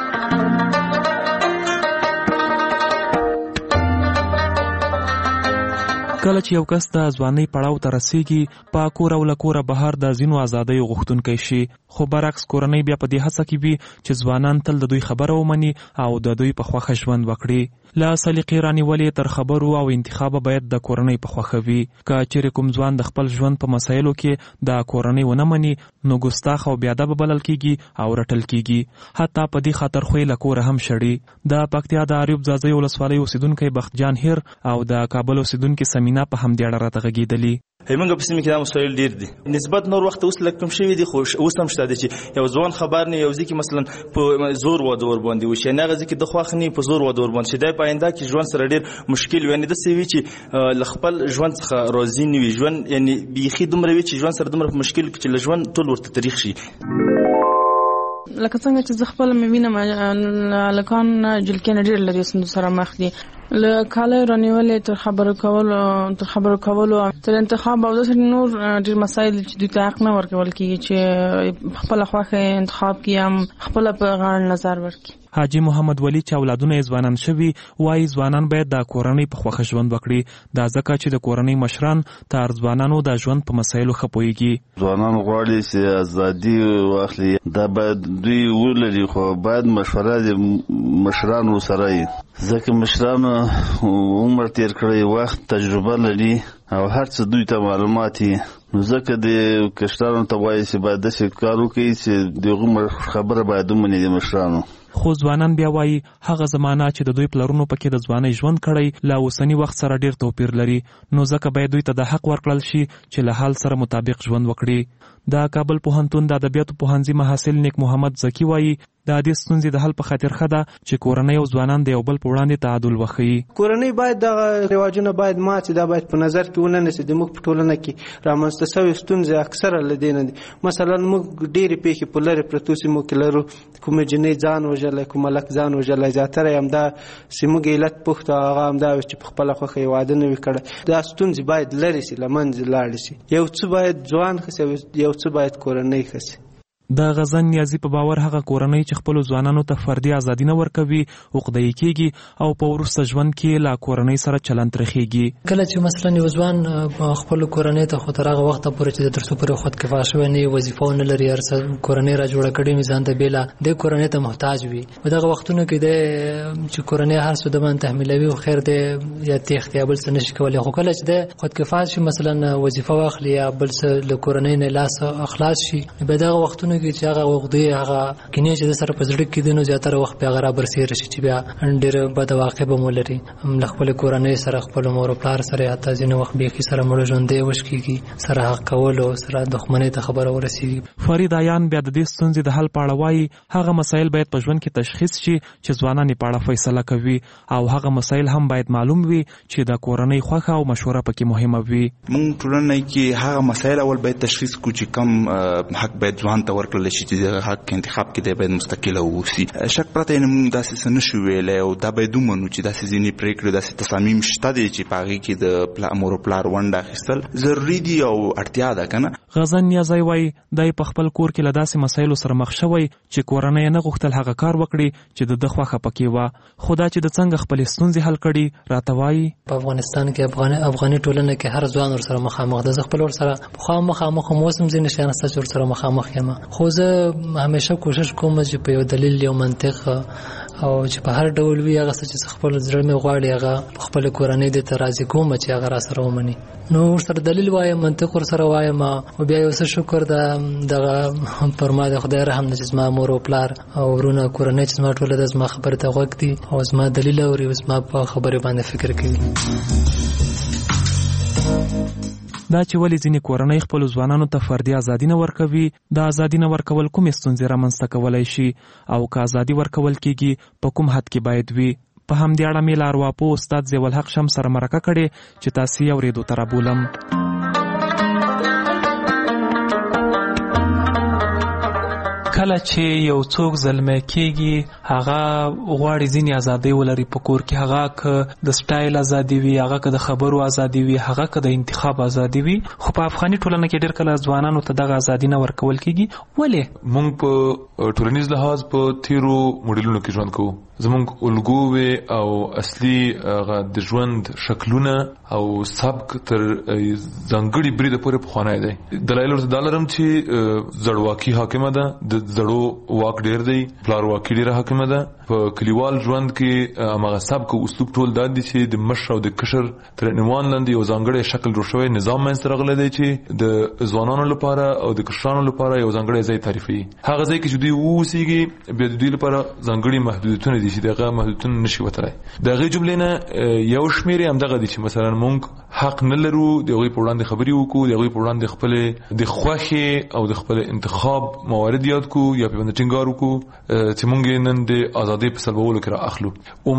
کله چې یو کس د ځوانۍ پړاو ته رسیږي په کور او لکوره بهر د ځینو ازادۍ غوښتونکی شي خو برعکس کورنۍ بیا په دې هڅه کې وي چې ځوانان تل د دوی خبره ومني او د دوی په خوښه ژوند وکړي. لا سلیقې رانیولې تر خبرو او انتخاب باید د کورنۍ په خوښه وي. که چیرې کوم ځوان د خپل ژوند په مسایلو کې د کورنۍ ونه مني نو ګستاخ او بېادبه بلل کیږي او رټل کیږي. حتی په دې خاطر خو یې له کوره هم شړي. د پکتیا د اریوب ځاځي ولسوالۍ اوسیدونکی بختجان هیر او د کابل اوسیدونکي سمینا په همدې اړه راته غږېدلي. همغه په سیمه کې دا مسایل ډیر دي. نسبت نور وخت اوس لکه کم شوی دي خو اوس هم شته چې یو ځوان خبر نه یو ځکه مثلا په زور واده ور باندې وشي نه غځي کې د خواخنی په زور واده ور باندې شي د پاینده کې ژوند سره ډیر مشکل وي. نه د سوي چې لخپل ژوند څخه راضي نه وي ژوند یعنی بيخي دومره وي چې ژوند سره دومره مشکل کې چې ژوند ټول ورته تاریخ شي. لکه څنګه چې زه خپل مې وینم لکان جلکې ډېر لري سند سره مخ دي له کاله رانیولې تر خبرو کولو تر انتخاب او د نور ډېر مسایل چې د حق نه ورکول کیږي چې خپل خواخه انتخاب کیم خپل په غاړه نظر ورکړي. حاجی محمد ولی چې اولادونه ځوانان شوي وایي ځوانان باید د کورنۍ په خوښه ژوند وکړي. دا ځکه چې د کورنۍ مشران تر ځوانانو د ژوند په مسایلو ښه پوهیږي. ځوانان غواړي چې ازادي واخلي دا باید دوی ولري خو باید مشوره د مشرانو سره وي ځکه مشرانو عمر تیر کړی وخت تجربه لري او هر څه دوی ته معلومات دي. نو ځکه د کشرانو ته وایي چې باید داسې کار وکړي چې دغه خبره باید ومني د مشرانو. خو ځوانان بیا وایي هغه زمانہ چې د دوی پلرونو پکې د ځوانۍ ژوند کړی له اوسنی وخت سره ډیر توپیر لري. نو ځکه باید دوی ته د حق ورکړل شي چې له حال سره مطابق ژوند وکړي. د کابل پوهنتون د ادبیاتو پوهنځي محصل نیک محمد زکی وایي د دې ستونزې د حل په خاطر ښه ده چې کورنۍ او ځوانان د یو بل په وړاندې تعادل وښیي. کورنۍ باید دغه رواجونه باید مات دا باید په نظر کې ونه نیسي. د موږ په ټولنه کې رامنځته شوې ستونزې اکثره له دې نه دي. مثلا موږ ډېرې پیښې په لرې پرتو سیمو کې لرو کومه جنۍ ځان وژلی کوم هلک ځان وژلی زیاتره یې همدا زموږ علت پوښت هغه همدا وي چې په خپله خوښه یې واده نه وي کړی. دا ستونزې باید لرې سي له منځه لاړې سي. یو څه باید ځوان ښه سي یو څه باید کورنۍ ښه سي. د غزن نیازي په باور هغه کورنۍ چې خپل ځوانانو ته فردي ازادي نه ورکوي عقده‌ای کیږي او په وروسته ژوند کې لا کورنۍ سره چلند رخیږي. کله چې مثلا یو ځوان خپل کورنۍ ته خو تر هغه وخت پورې چې د درسو پر خود کفا شوی نه وظیفه نه لري ارڅ کورنۍ را جوړه کړي میزان ته بیلا د کورنۍ ته محتاج وي. په دغه وختونو کې د چې کورنۍ هر څه د باندې تحمیلوي او خیر دې یا تختیابل څه نشي کولای. خو کله چې د خود کفا شي مثلا وظیفه واخلي یا بل څه له کورنۍ نه لاس اخلاص شي په دغه وختونو کې چې هغه وخت هغه کینې چې د سره په زړه کې دینو زیاتره وخت بیا غرا برسیر شي چې بیا ډېر بد واقع به مولري خپل کورنۍ سره خپل مور او پلار سره حتی ځینې وخت به کې سره مړ ژوندې وشکیږي سره حق کول او سره دښمنۍ ته خبره ورسیږي. فرید عیان بیا د دې ستونزې د حل په اړه وایي هغه مسایل باید په ژوند کې تشخیص شي چې ځوانان یې په اړه فیصله کوي او هغه مسایل هم باید معلوم وي چې د کورنۍ خوښه او مشوره پکې مهمه وي. موږ ټولنه کې هغه مسایل اول باید تشخیص کړو چې کم حق باید ځوان ته ورکړل شي چې د حق انتخاب کې باید مستقله اوسي. شک پرته نه موږ داسې څه نشو ویلی او دا باید ومنو چې داسې ځینې پرېکړې داسې تصامیم شته دي چې په هغې کې د مور او پلار ونډه اخیستل ضروري دي او اړتیا ده که نه. غزن نیازی وایي دی په خپل کور کې له داسې مسایلو سره مخ شوی چې کورنۍ نه غوښتل هغه کار وکړي چې د ده خوښه پکې وه. خو دا چې د څنګه خپلې ستونزې حل کړي راته وایي په افغانستان کې افغاني ټولنه کې هر ځوان ورسره مخامخ ده. زه خپل ورسره پخوا مخامخ هم اوس هم ځینې شیان شته چې ورسره مخامخ یم. خو زه همیشه کوشش کوم چې په یو دلیل یو منطق او چې په هر ډول وي هغه چې خپل زړه مې غواړي هغه خپل کورنۍ د ترازی کوم چې هغه را سره ومني. نو ورسره دلیل وایم منطق ورسره وایم او بیا یو څه شکر دغه پر ما د خدای رحم چې زما مور او پلار او ورونه کورنۍ چې زما ټوله د زما خبره ته غوږ دي او زما دلیل اوري او زما په خبرې باندې فکر کوي. دا چې ولې ځینې کورنۍ خپلو ځوانانو ته فردي ازادي نه ورکوي د ازادي نه ورکول کومې ستونزې رامنځته کولی شي او که ازادي ورکول کیږي په کوم حد کې باید وي. په همدې اړه مې له ارواپوه استاد ضیاءالحق شمس سره مرکه کړې چې تاسې یې اورېدو ته رابولم. کله چې یو څوک زلمی کېږي هغه غواړي ځینې ازادۍ ولري په کور کې هغه که د سټایل ازادي وي هغه که د خبرو ازادي وي هغه که د انتخاب ازادي وي. خو په افغاني ټولنه کې ډېر کله ځوانانو ته دغه ازادي نه ورکول کېږي. ولې؟ موږ په ټولنیز لحاظ په تیرو موډلونو کې ژوند کوو زمونږ الګو او اصلي د ژوند شکلونه او سبک تر ځانګړي بریده پورې پخوانی دی. دلایل ورته دا لرم چې زړواکي حاکمه ده، د زړو واک ډیر دی، پلارواکي ډیره حاکمه ده. په کلیوال ژوند کې هغه سبک او اسلوب ټول دا دي چې د مشر او د کشر تر عنوان لاندې یو ځانګړی شکل جوړ شوی نظام منځته راغلی دی چې د ځوانانو لپاره او د کشرانو لپاره یو ځانګړی ځای تعریفوي. هغه ځای کې چې دوی اوسېږي بیا د دوی لپاره ځانګړي محدودیتونه دي چې دغه محدودیتونه نشي وتلی. د هغې جملې نه یو شمېر یې همدغه دي چې مثلا موږ حق نه لرو د هغوی په وړاندې خبرې وکړو، د هغوی په وړاندې خپلې د خوښې او د خپل انتخاب موارد یاد کړو یا پرې باندې ټینګار وکړو چې موږ یې نن د ازادۍ په سلبولو کې را اخلو.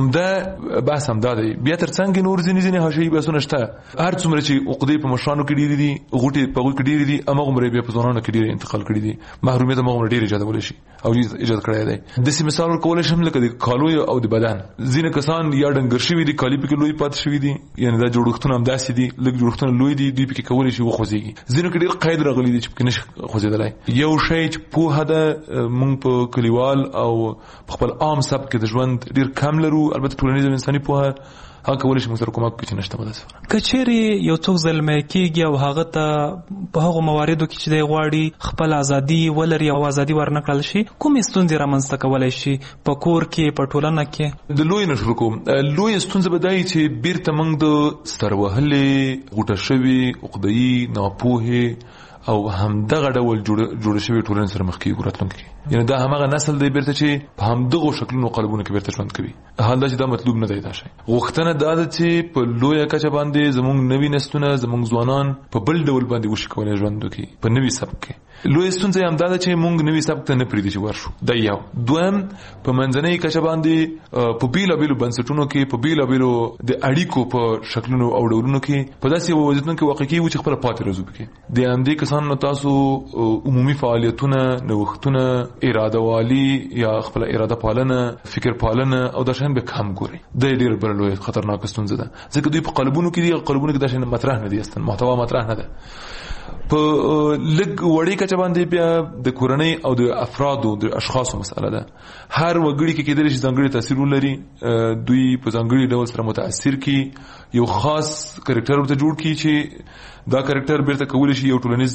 عمده بحث همدا دی. بیا تر څنګ نور ځینې حاشیوي بحثونه شته. هر څومره چې عقدې په مشرانو کې ډېرې دي، غوټې په هغوی کې ډېرې دي، هماغومره یې بیا په ځوانانو کې ډېرې انتقال کړي دي. محرومیت هماغومره ډېر ایجادولی شي او ایجاد کړی دی. داسې مثال ورکولی شم لکه د کالو او د بدن. ځینې کسان یا ډنګر شوي دي، کالي پکې لوی پاتې شوي دي، یعنې دا جوړښتونه همداسې دي، لږ جوړښتونه لوی دي، دوی پکې کولی شي وخوځېږي. ځینو کې ډېر قید راغلی دی چې پکې نشي خوځېدلی. یو شی چې پوهه ده موږ په کلیوال او په خپل عام سبک کې د ژوند ډېر کم لرو. البته ټولنیز او انساني پوهه هغه کولی شي موږ سره کومک وکړي چې نشته مدرسه. که چیرې یو څوک زلمی کېږي او هغه ته په هغو مواردو کې چې دی غواړي خپل ازادي ولري او ازادي ورنه کړل شي، کومې ستونزې رامنځته کولی شي په کور کې، په ټولنه کې؟ د لوی نه شروع کوم. لویه ستونزه به دا وي چې بیرته موږ د ستر وهلې، غوټه شوي، عقده‌يي، ناپوهې او همدغه ډول جوړ شوی ټولنې سره مخ کېږو راتلونکي کې. یعنې دا هماغه نسل دی بیرته چې په همدغو شکلونو قالبونو کې بیرته ژوند کوي. حال دا چې دا مطلوب نه دی. دا شی غوښتنه دا ده چې په لویه کچه باندې زموږ نوي نسلونه، زموږ ځوانان په بل ډول باندې وشي کولی ژوند وکړي په نوي سبک کې. لویه ستونزه یې همدا ده چې موږ نوي سبک ته نه پرېږدي چې ورشو. دا یو. دویم، په منځنۍ کچه باندې په بیلابیلو بنسټونو کې، په بیلابیلو د اړیکو په شکلونو او ډولونو کې په داسې وضعیتونو کې واقع کېږو چې خپله پاتې راځو پکې. د همدې کسانو تاسو عمومي فعالیتونه، نوښتونه، اراده والي یا خپل اراده پالنه، فکر پالنه او دا شیان به کم ګوري. دا ډېر بل لوی خطرناک ستونزه ده ځکه دوی په قالبونو کې دي. قالبونو کې دا شیان مطرح نه دي، اصلا محتوا مطرح نه ده. په لږ وړې کچه باندې بیا د کورنۍ او د افرادو د اشخاصو مسأله ده. هر وګړي کې کېدلی شي ځانګړي تاثیر ولري، دوی په ځانګړي ډول سره متاثر کی، یو خاص کرکټر ورته جوړ کی چې دا کرکټر بیرته کولی شي یو ټولنیز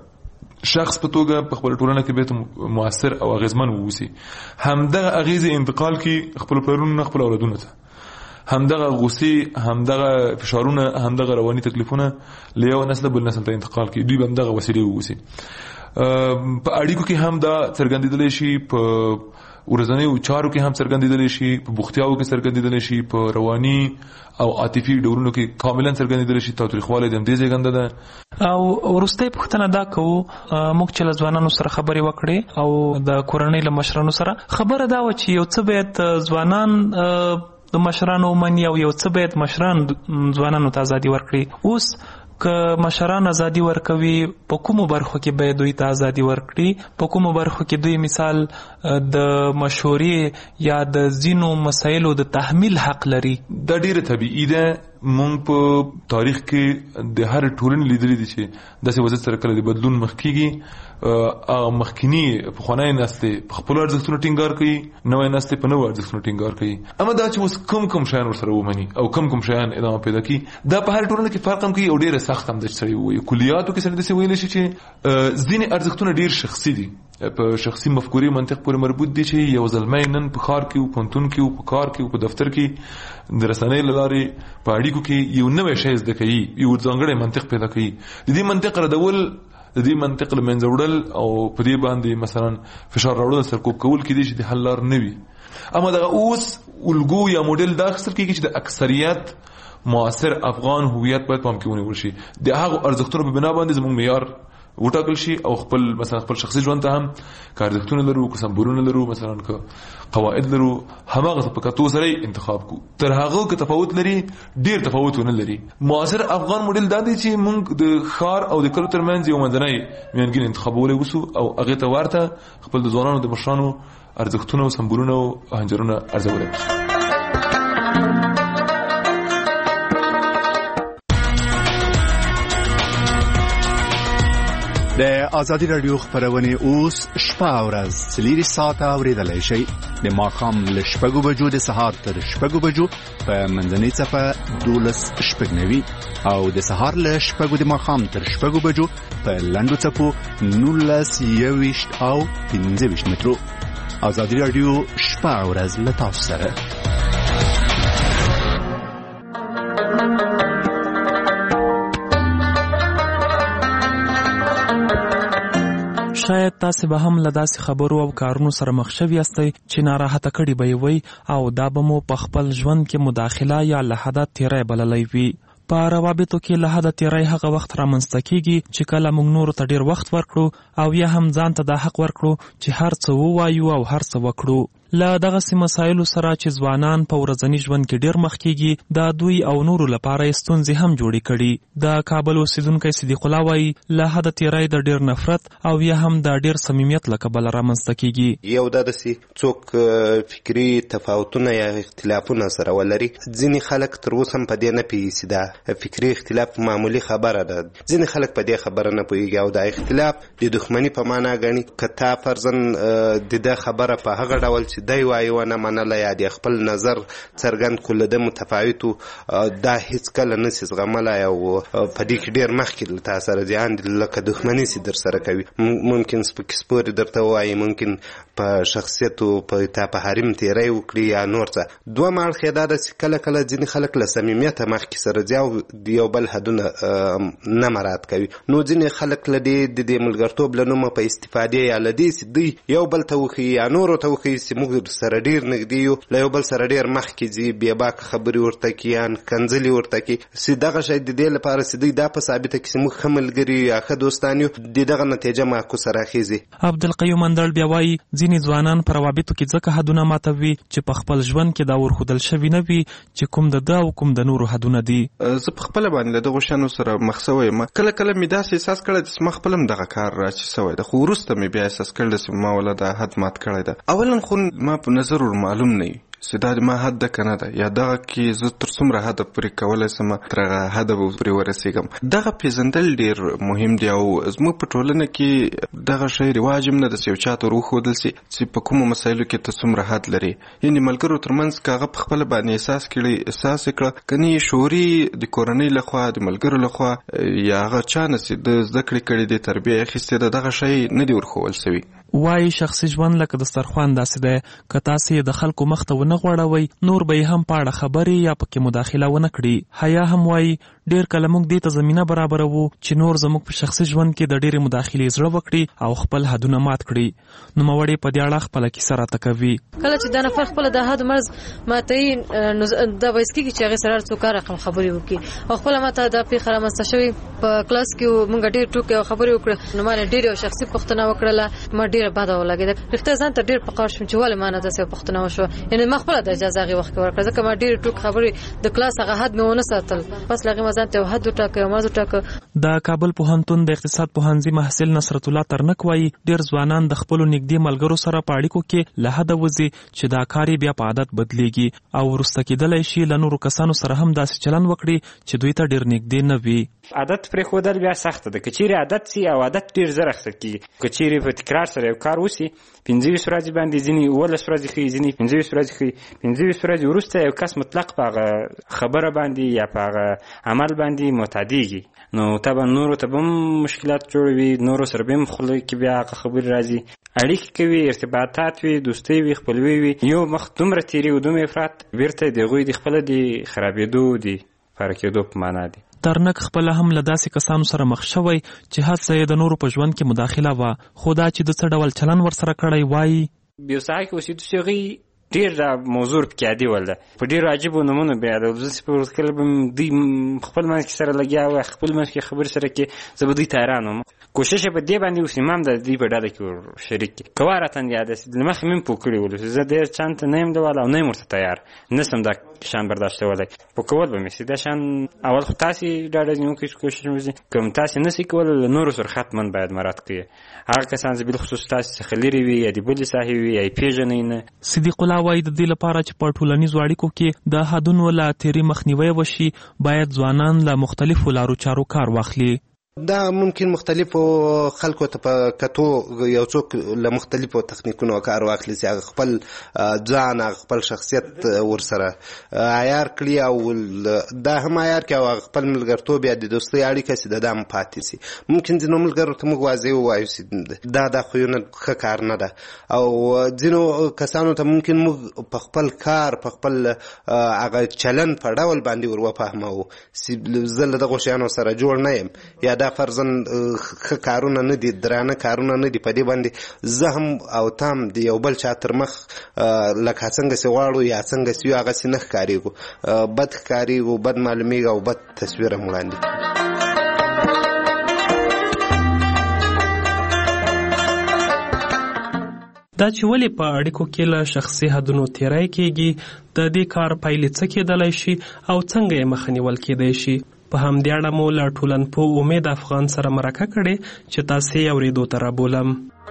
شخص په توګه په خپل ټولنه کې بیرته موثر او اغیزمن ووسی. همدغه اغیزې انتقال کی خپل پرونو خپل اولادونو ته. همدغه غصې، همدغه فشارونه، همدغه رواني تکلیفونه له یو نسل بل نسل ته انتقال کی. دوی به همدغه وسیلې ووسی. په اړیکو کې هم دا څرګندېدلی شي، په ورځنیو چارو کې هم څرګندېدلی شي، په بوختیاوو کې څرګندېدلی شي، په رواني او عاطفي ډورونو کې کاملا څرګندېدلی شي. تاوتریخوالی د همدې زېږنده ده. او وروستۍ پوښتنه دا کوو، موږ چې له ځوانانو سره خبرې وکړې او د کورنۍ له مشرانو سره، خبره دا وه چې یو څه باید ځوانان د مشرانو ومني او یو څه باید مشران ځوانانو ته ازادي ورکړي. اوس که مشران ازادي ورکوي، په کومو برخو کې باید دوی ته ازادي ورکړي؟ په کومو برخو کې دوی مثال د مشورې یا د ځینو مسایلو د تحمیل حق لري؟ دا ډیره طبیعي ده. مونږ په تاریخ کې د هر ټولنې لیدلې دي چې داسې وضعیت سره کله د بدلون مخ کېږي. مخکینی پخوانی نسل په خپل ارزښتونو ټینګار کوي، نوی نسل په نوو ارزښتونو ټینګار کوي. اما دا چې اوس کوم شیان ورسره ومني او کوم شیان ادامه پیدا کوي، دا په هر ټولنه کې فرق هم کوي او ډېره سخت هم ده چې سړی ووایي. کلیاتو کې سړی داسې ویلی شي چې ځینې ارزښتونه ډېر شخصي دي، په شخصي مفکورې منطق پورې مربوط دي چې یو زلمی نن په ښار کې او پوهنتون کې او په کار کې او په دفتر کې د رسنۍ له لارې په اړیکو کې یو نوی شی زده کوي، یو ځانګړی منطق پیدا کوي. د دې منطق ردول، د دې منطق له منځه وړل او په دې باندې مثلا فشار راوړل، سرکوب کول کېدای شي د حل لار نه وي. اما دغه اوس الګو یا موډل دا اخیستل کېږي چې د اکثریت معاصر افغان هویت باید پام کې ونیول شي. د هغو ارزښتونو په بنا باندې زموږ معیار وټاکل شي او مثلا خپل شخصي ژوند ته هم که ارزښتونه لرو، که سمبولونه لرو، مثلا که قواعد لرو، هماغه په کتو سره انتخاب کو. تر هغه که تفاوت لري، ډیر تفاوت ونه لري. معاصر افغان موډل دا دی چې موږ د ښار او د کلو ترمنځ یو منځنی میانګین انتخابولی وسو او هغې ته ورته خپل د ځوانانو د مشرانو ارزښتونه او سمبولونه او هنجرونه ارزولی وسو. د ازادي رادیو خبرونه اوس شپه او ورځ 4 ساعته اوریدلای شئ. د ماښام له 6 بجو د سهار تر 6 بجو په منځنۍ صفه 12:90 او د سهار له 6 د ماښام تر 6 بجو په لنډو څپو 19:20 او 15 مترو. آزادي رادیو شپه او ورځ له تاسو سره. شاید تاسو به هم له داسې خبرو او کارونو سره مخ شوي یاستئ چې ناراحته کړي به یې وي او دا به مو په خپل ژوند کې مداخله یا له حده تیری بللی وي. په روابطو کې له حده تیری هغه وخت رامنځته کیږي چې کله موږ نورو ته ډیر وخت ورکړو او یا هم ځان ته دا حق ورکړو چې هر څه ووایو او هر څه وکړو. له دغسې مسایلو سره چې ځوانان په ورځني ژوند کې ډیر مخ کیږي د دوی او نورو لپاره ستونزې هم جوړې کړي. د کابل اوسیدونکی صدیق الله وایي له حده تیری د ډیر نفرت او یا هم د ډیر صمیمیت له کبله رامنځته کیږي. یو دا داسې څوک فکري تفاوتونه یا اختلافونه سره ولري، ځینې خلک تر اوسه هم په دې نه پوهېږي چې دا فکري اختلاف معمولي خبره ده. ځینې خلک په دې خبره نه پوهېږي او دا اختلاف د دښمني په معنا ګڼي. که تا فرضاً د ده خبره په هغه ډول چې دی وایي ونه منله یا د خپل نظر څرګند کړو له ده متفاوتو، دا هیڅ کله نسي زغملی او په دې کې ډېر مخکې له تا سره ځان لکه دښمني سي در سره کوي. ممکن سپکې سپورې درته ووایي، ممکن په شخصیتو تا په حریم تیری وکړي یا نور څه. دویم اړخ یې دا ده چې کله کله ځینې خلک له صمیمیته مخکې سره ځي او د یو بل حدونه نه مراعات کوي. نو ځینې خلک له دې ملګرتوب له نومه په استفادې یا له دې چې دوی یو بل ته وښیي یا نورو ته وښیي چې موږ سره ډیر نږدې یو، له یو بل سره ډیر مخکې ځي، بې باکه خبرې ورته کړي یا کنځلې ورته کړي. چې دغه شی د دې لپاره چې دوی دا په ثابته کړي چې موږ ښه ملګري یا ښه دوستان یو، د دغه نتیجه معکوسه راخیږي. عبدالقیوم اندړ بیا وایي ځینې ځوانان په روابطو کې ځکه حدونه ماتوي چې په خپل ژوند کې دا ورښودل شوي نه وي چې کوم د ده او کوم د نورو حدونه دي. زه په خپله باندې له دغو شیانو سره مخ سوی یم. کله کله مې داسې احساس کړی چې ما خپله هم دغه کار را چې سوی ده، خو وروسته مې بیا احساس کړی چې ما ولا دا حد مات کړی ده. اولا خو ما په نظر معلوم نه وي چې دا ما حد ده که نه ده، یا دغه کې زه تر څومره حده پورې کولی شم تر هغه حده به پورې ورسېږم. دغه پېژندل ډېر مهم دی او زموږ په ټولنه کې دغه شی رواج هم نه ده چې یو چا ته وښودل شي چې په کومو مسایلو کې ته څومره حد لري. یعنې ملګرو ترمنځ که هغه په خپله باندې احساس یې کړه، که نه یې شعوري د کورنۍ لخوا د ملګرو لخوا یا هغه چا نه چې د زده کړې کړې دي تربیه یې اخیستې ده، دغه شی نه دی ورښول شوي. وایي شخصي ژوند لکه دسترخوان داسې دی، که تاسې د خلکو مخ ته ونه غوړوئ نور به یې هم په اړه خبرې یا پکې مداخله ونه کړي. حیا هم وایي ډېر کله موږ دې ته زمینه برابروو چې نور زموږ په شخصي ژوند کې د ډېرې مداخلې زړه وکړي او خپل حدونه مات کړي. نوموړې په دې اړه خپله کیسه راته کوي. کله چې دا نفر خپله د حد مرز ماتوي نو دا باعث کېږي چې هغې سره هر څوک هر رقم خبرې وکړي. او خپله ماته دا پیښه رامنځته شوې په کلاس کې موږ ډېر ټوکې او خبرې وکړه، نو ما نه ډېرې یو شخصي پوښتنه وکړله، ما ډېره بده ولګېده. رښتیا ځان ته ډېر په قهر شوم چې ولې ما نه داسې یوه پوښتنه وشوه. یعنې ما خپله د اجازه هغې وخت کې ورکړه، ځکه ما ډېرې ټوکې خبرې د کلاس هغه حد مې ونه ساتل. بس له هغې ما ځان ته یو حد وټاکه، یو ماز وټاکه. د کابل پوهنتون د اقتصاد پوهنځي محصل نصرت الله ترنک وایي ډېر ځوانان د خپلو نږدې ملګرو سره په اړیکو کې له حده وځي چې دا کار یې بیا په عادت بدلیږي او وروسته کېدلی شي له نورو کسانو سره هم داسې چلند وکړي چې دوی ته ډېر نږدې نه وي. عادت پرېښودل بیا سخته ده. که چیرې عادت سي او عادت ډېر زر اخیستل کېږي. که چیرې په تکرار سره یو کار وسي 15 ورځې باندې، ځینې 11 ورځې ښیي، ځینې 15 ورځې ښیي. 15 ورځې وروسته یو کس مطلق په هغه خبره باندې یا په هغه عمل باندې معتادېږي، نو طبعا نورو ته به هم مشکلات جوړوي، نورو سره به هم خوله کې بیا هغه خبرې راځي، اړیکې کوي، ارتباطات وي، دوستۍ وي، خپلوي وي. یو مخ دومره تیري او دومره افراط بیرته د هغوی د خپله د خرابېدو د پاره کېدو په معنا دی. ترنک خپله هم له داسې کسانو سره مخ شوی چې هڅه یې د نورو په ژوند کې مداخله وه، خو دا چې د څه ډول چلن ورسره کړی وایي یو ساعت کې اوسېدو چې هغوی ډېر دا موضوع پکې عادي ول ده، په ډېرو عجیبو نومونو بیا د زه په کله به دوی خپل منځ کې سره لګیا وای، خپل منځ کې خبرې سره کې زه به دوی ته حیران وم. کوشش یې په دې باندې وسي ما هم د دوی په ډله کې ور شریک کړي. که وارته یاد داسې له مخکې مې هم پوه کړي ولو چې زه ډېر چانته نه یم لولی او نه یم ورته تیار، نسم دا شان برداشتولی. پوه کول به مې سي دا شان اول خو تاسې ډاډه نیوکې کوشش مې وسي، که هم تاسې نسئ کولی له نورو سره حتما باید مراعات کړئ. هغه کسان چې بالخصوص تاسې څخه لرې وي یا د بلې ساحې وي یا یې پېژنئ نه. صدیق الله وایي د دې لپاره چې په ټولنیزو اړیکو کې د حدونو له تېري مخنیوی وشي باید ځوانان له مختلفو لارو چارو کار واخلي. دا ممکن مختلفو خلکو ته په کتو یو څوک له مختلفو تخنیکونو کار واخلي چې هغه خپل ځان خپل شخصیت ورسره عیار کړي او دا هم عیار کړي او خپل ملګرتوب یا د دوستۍ اړیکه چې د دام پاتې سي. ممکن ځینو ملګرو ته موږ واضح ووایو چې دا خویونه ښه کار نه ده او ځینو کسانو ته ممکن موږ په خپل کار په خپل هغه چلن په ډول باندې ور وفهمو چې زه له دغو شیانو سره جوړ نه یم یا دا فرضاً ښه کارونه نه دي، درانه کارونه نه دي. په دې باندې زه هم او تام د یو بل چا تر مخ لکه څنګه چې غواړو یا څنګه چې یو هغسې نه ښکارېږو، بد ښکارېږو، بد معلومېږو او بد تصویر هم وړاندې کړي. دا چې ولې په اړیکو کې له شخصي حدونو تیری کېږي، د دې کار پایلې څه کېدلی شي او څنګه یې مخه نیول کېدی شي، په همدې اړه مو له ټولنپوه امید افغان سره مرکه کړې چې تاسې یې اورېدو ته رابولم.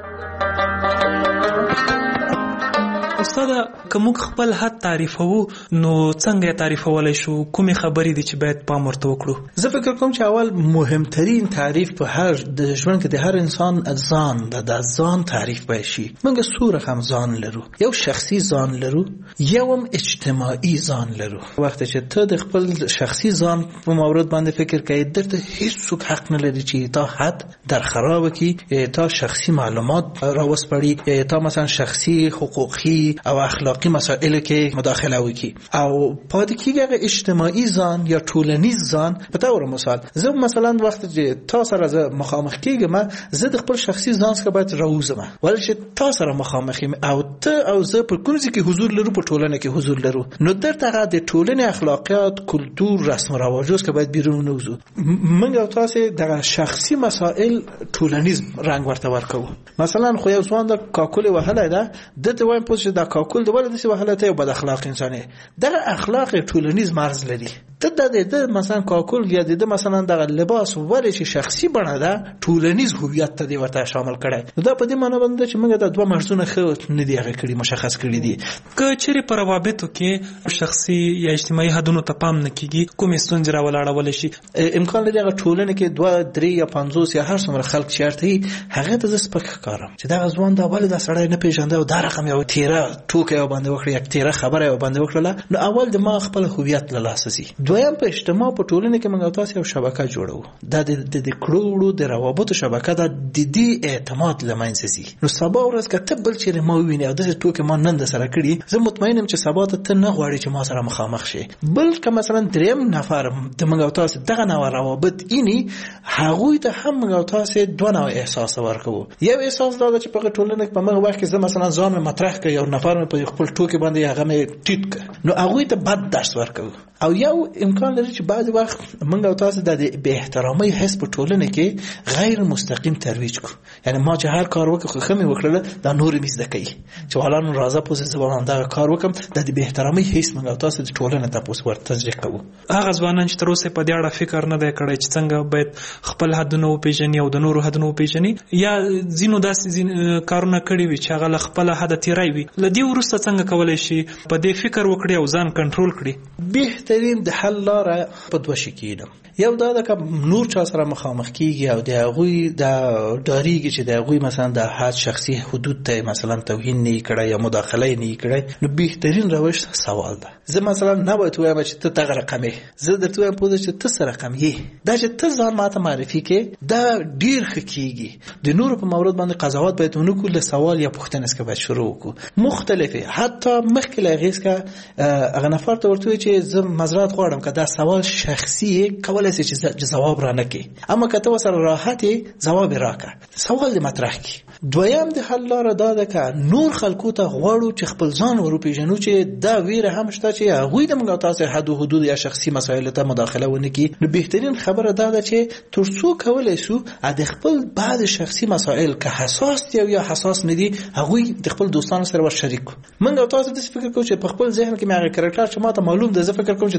استاده، که موږ خپل حد تعریفوو نو څنګه یې تعریفولی شو؟ کومې خبرې دي چې باید پام ورته وکړو؟ زه فکر کوم چې اول مهمترین تعریف په هر د ژوند کې د هر انسان ځان د ځان تعریف باید شي. موږ څو رقم ځان لرو، یو شخصي ځان لرو، یو هم اجتماعي ځان لرو. وخت چې ته د خپل شخصي ځان په مورد باندې فکر کوي، درته هیڅوک حق نه لري چې تا حد در خراب کړي، تا شخصي معلومات راوسپړي، تا مثلا شخصي حقوقي او اخلاقی مسائل کې مداخله وکړي او پاتې کېږي هغه اجتماعي ځان یا ټولنیز ځان. په تور مثال زه مثلا وخت چې تا سره زه مخامخ کېږم، زه د خپل شخصي ځان څخه باید راوځم، ولې چې تا سره مخامخ یم او ته او زه په کوم ځای کې حضور لرو، په ټولنه کې حضور لرو، نو درته هغه د ټولنې اخلاقیات، کلتور، رسم و رواجو څخه باید بیرون ووځو. موږ او تاسو د شخصي مسائل ټولنیز رنګ ورته ورکوو. مثلا خو یو ځوان د کاکل وهله ده، دته وایم پوه چې د کاکل د ولې داسې وهله ته یو بد اخلاق انسان دی. دغه اخلاق ټولنیز مرز لري. ته د مثلا کاکل یا د مثلا دغه لباس ولې چې شخصي بڼه ده، ټولنیز هویت ته دی ورته شامل کړي. دا په دې معنی باندې چې موږ د دوه مرزونه خو نه دی هغه کړي، مشخص کړي دي. که چیرې په روابطو کې شخصي یا اجتماعي حدونو ته پام نه کیږي، کومې ستونزې راولاړولی شي؟ امکان لري هغه ټولنه کې 2 3 یا 50 یا هر څومره خلک چیرته هغه ته سپک ښکارم چې دا ځوان دا ولې دا سړی نه پیژنده او دا رقم یو تیره ټوکه یو باندې وکړي، یک تیره خبره یو باندې وکړه. نو اول د ما خپل هویت له لاسه سي. دویم په اجتماع په ټولنه کې موږ تاسو یو شبکه جوړو، دا د کړوړو د روابطو شبکه ده، د دې اعتماد لمنځه سي. نو سبا ورځ که ته بل چیرې ما ویني او د ټوکه ما نن د سره کړي، زه مطمئنم چې سبا ته نه غواړي چې ما سره مخامخ شي. بل که مثلا دریم نفر د موږ تاسو دغه نوع روابط اینی، هغوی ته هم موږ تاسو دوه نوع احساس ورکوو. یو احساس دا چې په ټولنه کې په موږ وخت کې زه مثلا ځان مطرح کړم، یو نفر په خپل ټوکې باندې هغه مې ټیټ کړ، نو هغوی ته بد درس ورکوو. او یو امکان لري چې بعضی وخت موږ او تاسو د بې احترامۍ حس په ټولنه کې غیر مستقیم ترویج کو. یعنی ما چې هر کار وکړم خو مې وکړل، دا نور مې زده کوي چې ولانو راځه پوزې زبان دا کار وکم، د بې احترامۍ حس موږ او تاسو د ټولنه ته پوس ورته تشریح کوو. هغه ځوانان چې تر اوسه په دې اړه فکر نه دی کړی چې څنګه باید خپل حدونه وپیژني او د نورو حدونه وپیژني، یا ځینو داسې کارونه کړي وي چې هغه خپل حد تیری وي، لدی ورسته څنګه کولای شي په دې فکر وکړي او ځان کنټرول کړي؟ بهترین د حل لاره په دوه شي کېدم. یو دا د نور چا سره مخامخ کیږي او د هغوی د ډاریږي چې د هغوی مثلا د حد شخصي حدود ته مثلا توهین نه کړي یا مداخله نه کړي، نو بهترین روش سوال ده. زه مثلا نه باید وایم چې ته دغه رقم یې، زه درته وایم پوه چې ته څه رقم یې. دا چې ته ځان ماته معرفي کې دا ډیر ښه کیږي. د نورو په مورد باندې قضاوت باید ونه کړو، له سوال یا پوښتنې څخه باید شروع وکړو. مختلفه حتی مخکې له هغې څخه هغه نفر ته ورته وایي چې زه معذرت غواړم که دا سوال شخصي کولای شي چې جواب را نکړي، اما که ته ورسره راحتې جواب یې راکړه، سوال دې مطرح کړي. دویم د حل لاره دا ده که نور خلکو ته غواړو چې خپل ځان وروپېژنو چې دا ویره هم شته چې هغوی د موږ تاسو حد و حدود یا شخصي مسایلو ته مداخله ونه کړي. نو بهترین خبره دا ده چې تر څو کولی شو د خپل بعض شخصي مسایل که حساس دي یا حساس نه دي، هغوی د خپل دوستانو سره ور شریک کړو. موږ تاسو داسې فکر کوو چې په خپل ذهن کې مې هغه کرکټر چې ماته معلوم ده، زه فکر کوم چې دا نورم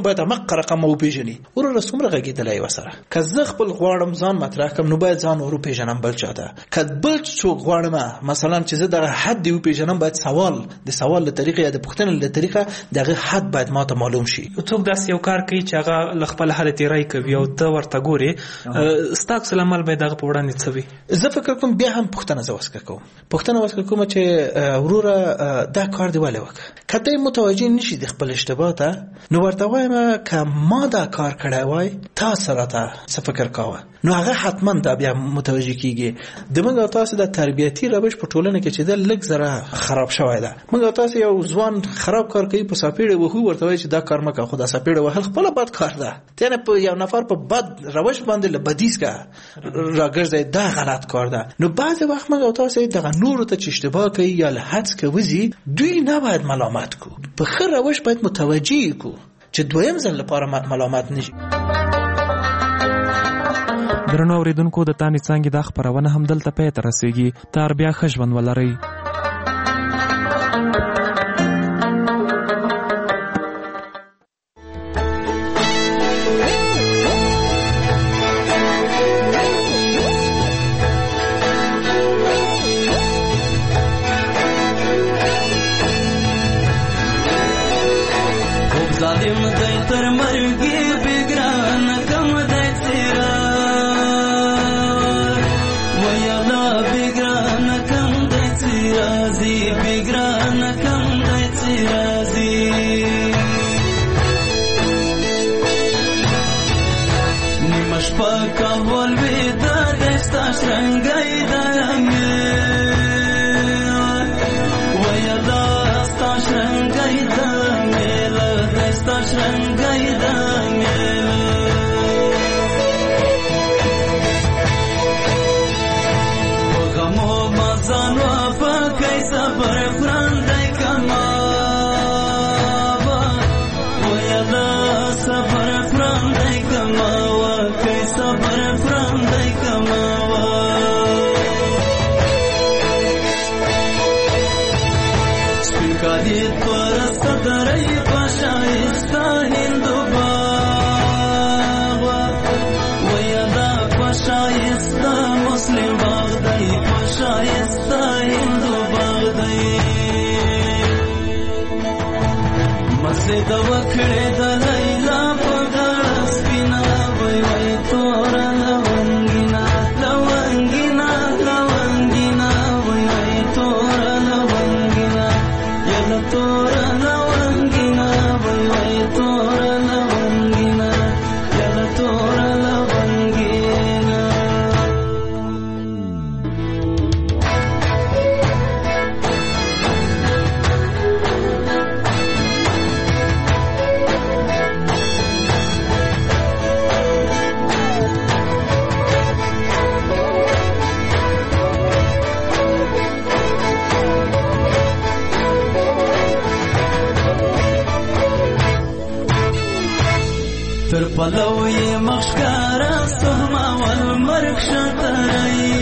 باید مق رقم او پیژني ورور څومره غږیدلای وسره که زه خپل غواړم ځان مطرح کم نو باید ځان ورو پیژنم بل چاته که بل څوک غواړم مثلا چې زه د حد دی پیژنم باید سوال له طریقې یا د پوښتنې له طریقې دغه حد باید ماته معلوم شي. څوک داسې یو کار کوي چې هغه خپل حالت رای کوي او ته ورته ګوري ستاسو سلامال باید دغه په وړاندې څه وي. زه فکر کوم بیا هم پوښتنه کوم چې وروره دا کار دی ولې وکړه کته متوجه نشي د خپل اشتباه ته نو ورته وایم که ما دا کار کړی وای تاسو راته څه فکر کاوه نو هغه حتما دا بیا متوجه کیږي. د موږ تاسو د تربیتی روش په ټولنه کې چې د لږ زره خراب شوی ده موږ تاسو یو ځوان خراب کار کوي په ساپیړه وهو ورته وای چې دا کار مکه خدا ساپیړه وهل خپل بد کار ده تنه په یو نفر په بد روش باندې لبدیس کا راګرځي دا غلط کار ده. نو بعض وخت موږ تاسو دغه نور ته چې اشتباه کوي یا له حد کوي دوی نه باید ملامت کو په خیر روش باید متوجه کو چې دویم ځل لپاره ملامت نشي. درنو اوریدونکو د تانی څنګه د خبرونه هم دلته پې تر رسیږي تر بیا خښون ولري. ظالم دی تر مرګي بګران کم دی تیرا ویلا بګران کم دی تیرا زی بګران کم دی تیرا زی نیمش پاکا ول ودا دستا شرنګای دمه ویلا ستا شرنګای دمه شرنګای دمه وغمو مزانو پکې صبر فرندای کما ویلا صبر فرندای کما وکې صبر فرندای کما سپکادي پر صدرای پشایستا هندو باغ ویدا پشایستا مسلم باغ دی پشایستا هندو باغ دی مسجد وکړه د لیلا په غاړه سپینا وای وای تور لونګینا لونګینا لونګینا وای وای تور لونګینا یل تور تر پلوی مخکارا سهما والمرک شترئی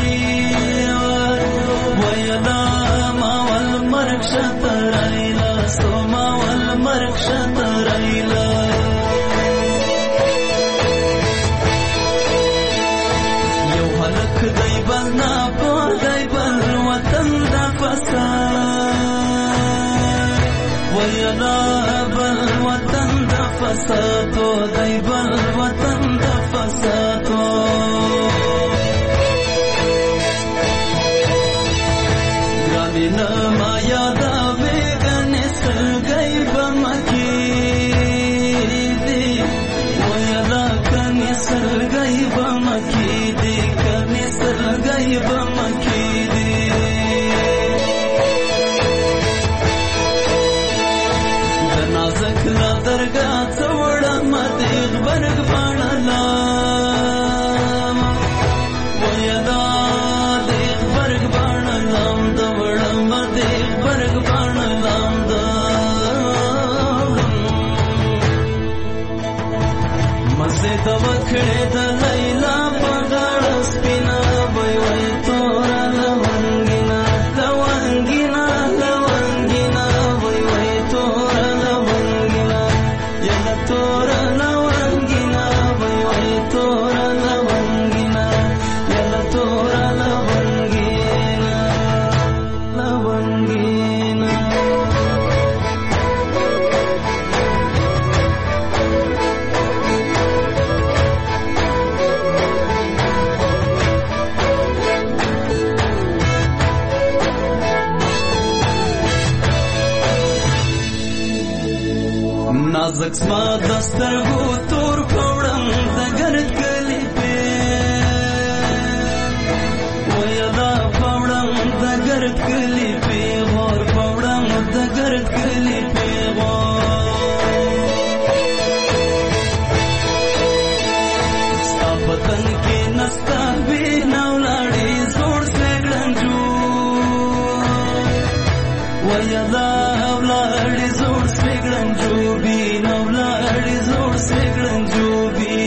ویلا ما والمرک شترئی سهما والمرک شترئی یو هلک دی بل نا پو دی بل وطن دا فساد ویلا بل وطن دا فسادو دی بل وطن دا فسادو گرانی نما یادا ویگن سرگئی بمکی دی ویلا کنی سرگئی بمکی دی کنی سرگئی بمکی دی دنازک لا درگاہ څوړه مده غبرګ باڼلا ویدا د غبرګ باڼلا د وړه مده غبرګ باڼلا د مزه د وکړې د لیلا په غاړه سپینا وای وای تور لونګینا لونګینا لونګینا وای وای تور لونګینا یله زکسما دسترګو تور پوړم د ګرد کلی په ویلا پوړم د ګرد کلی په غور پوړم د ګرد کلی په ستا پتن کې نستا به نولاړي زوړ سګړنجو ویلا اولاد زوړ سګړنجو بي نولاړ زوړ سګړنجو بي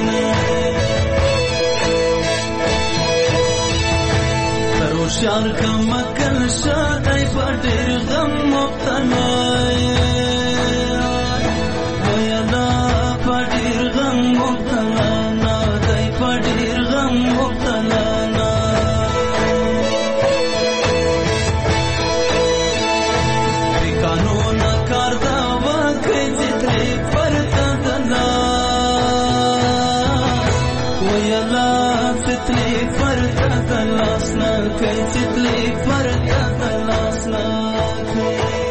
تروشار کمکل شادای پټر غم مبتلا ویلا پټر غم مبتلا نا دای پټر غم مبتلا Titli farta dalasna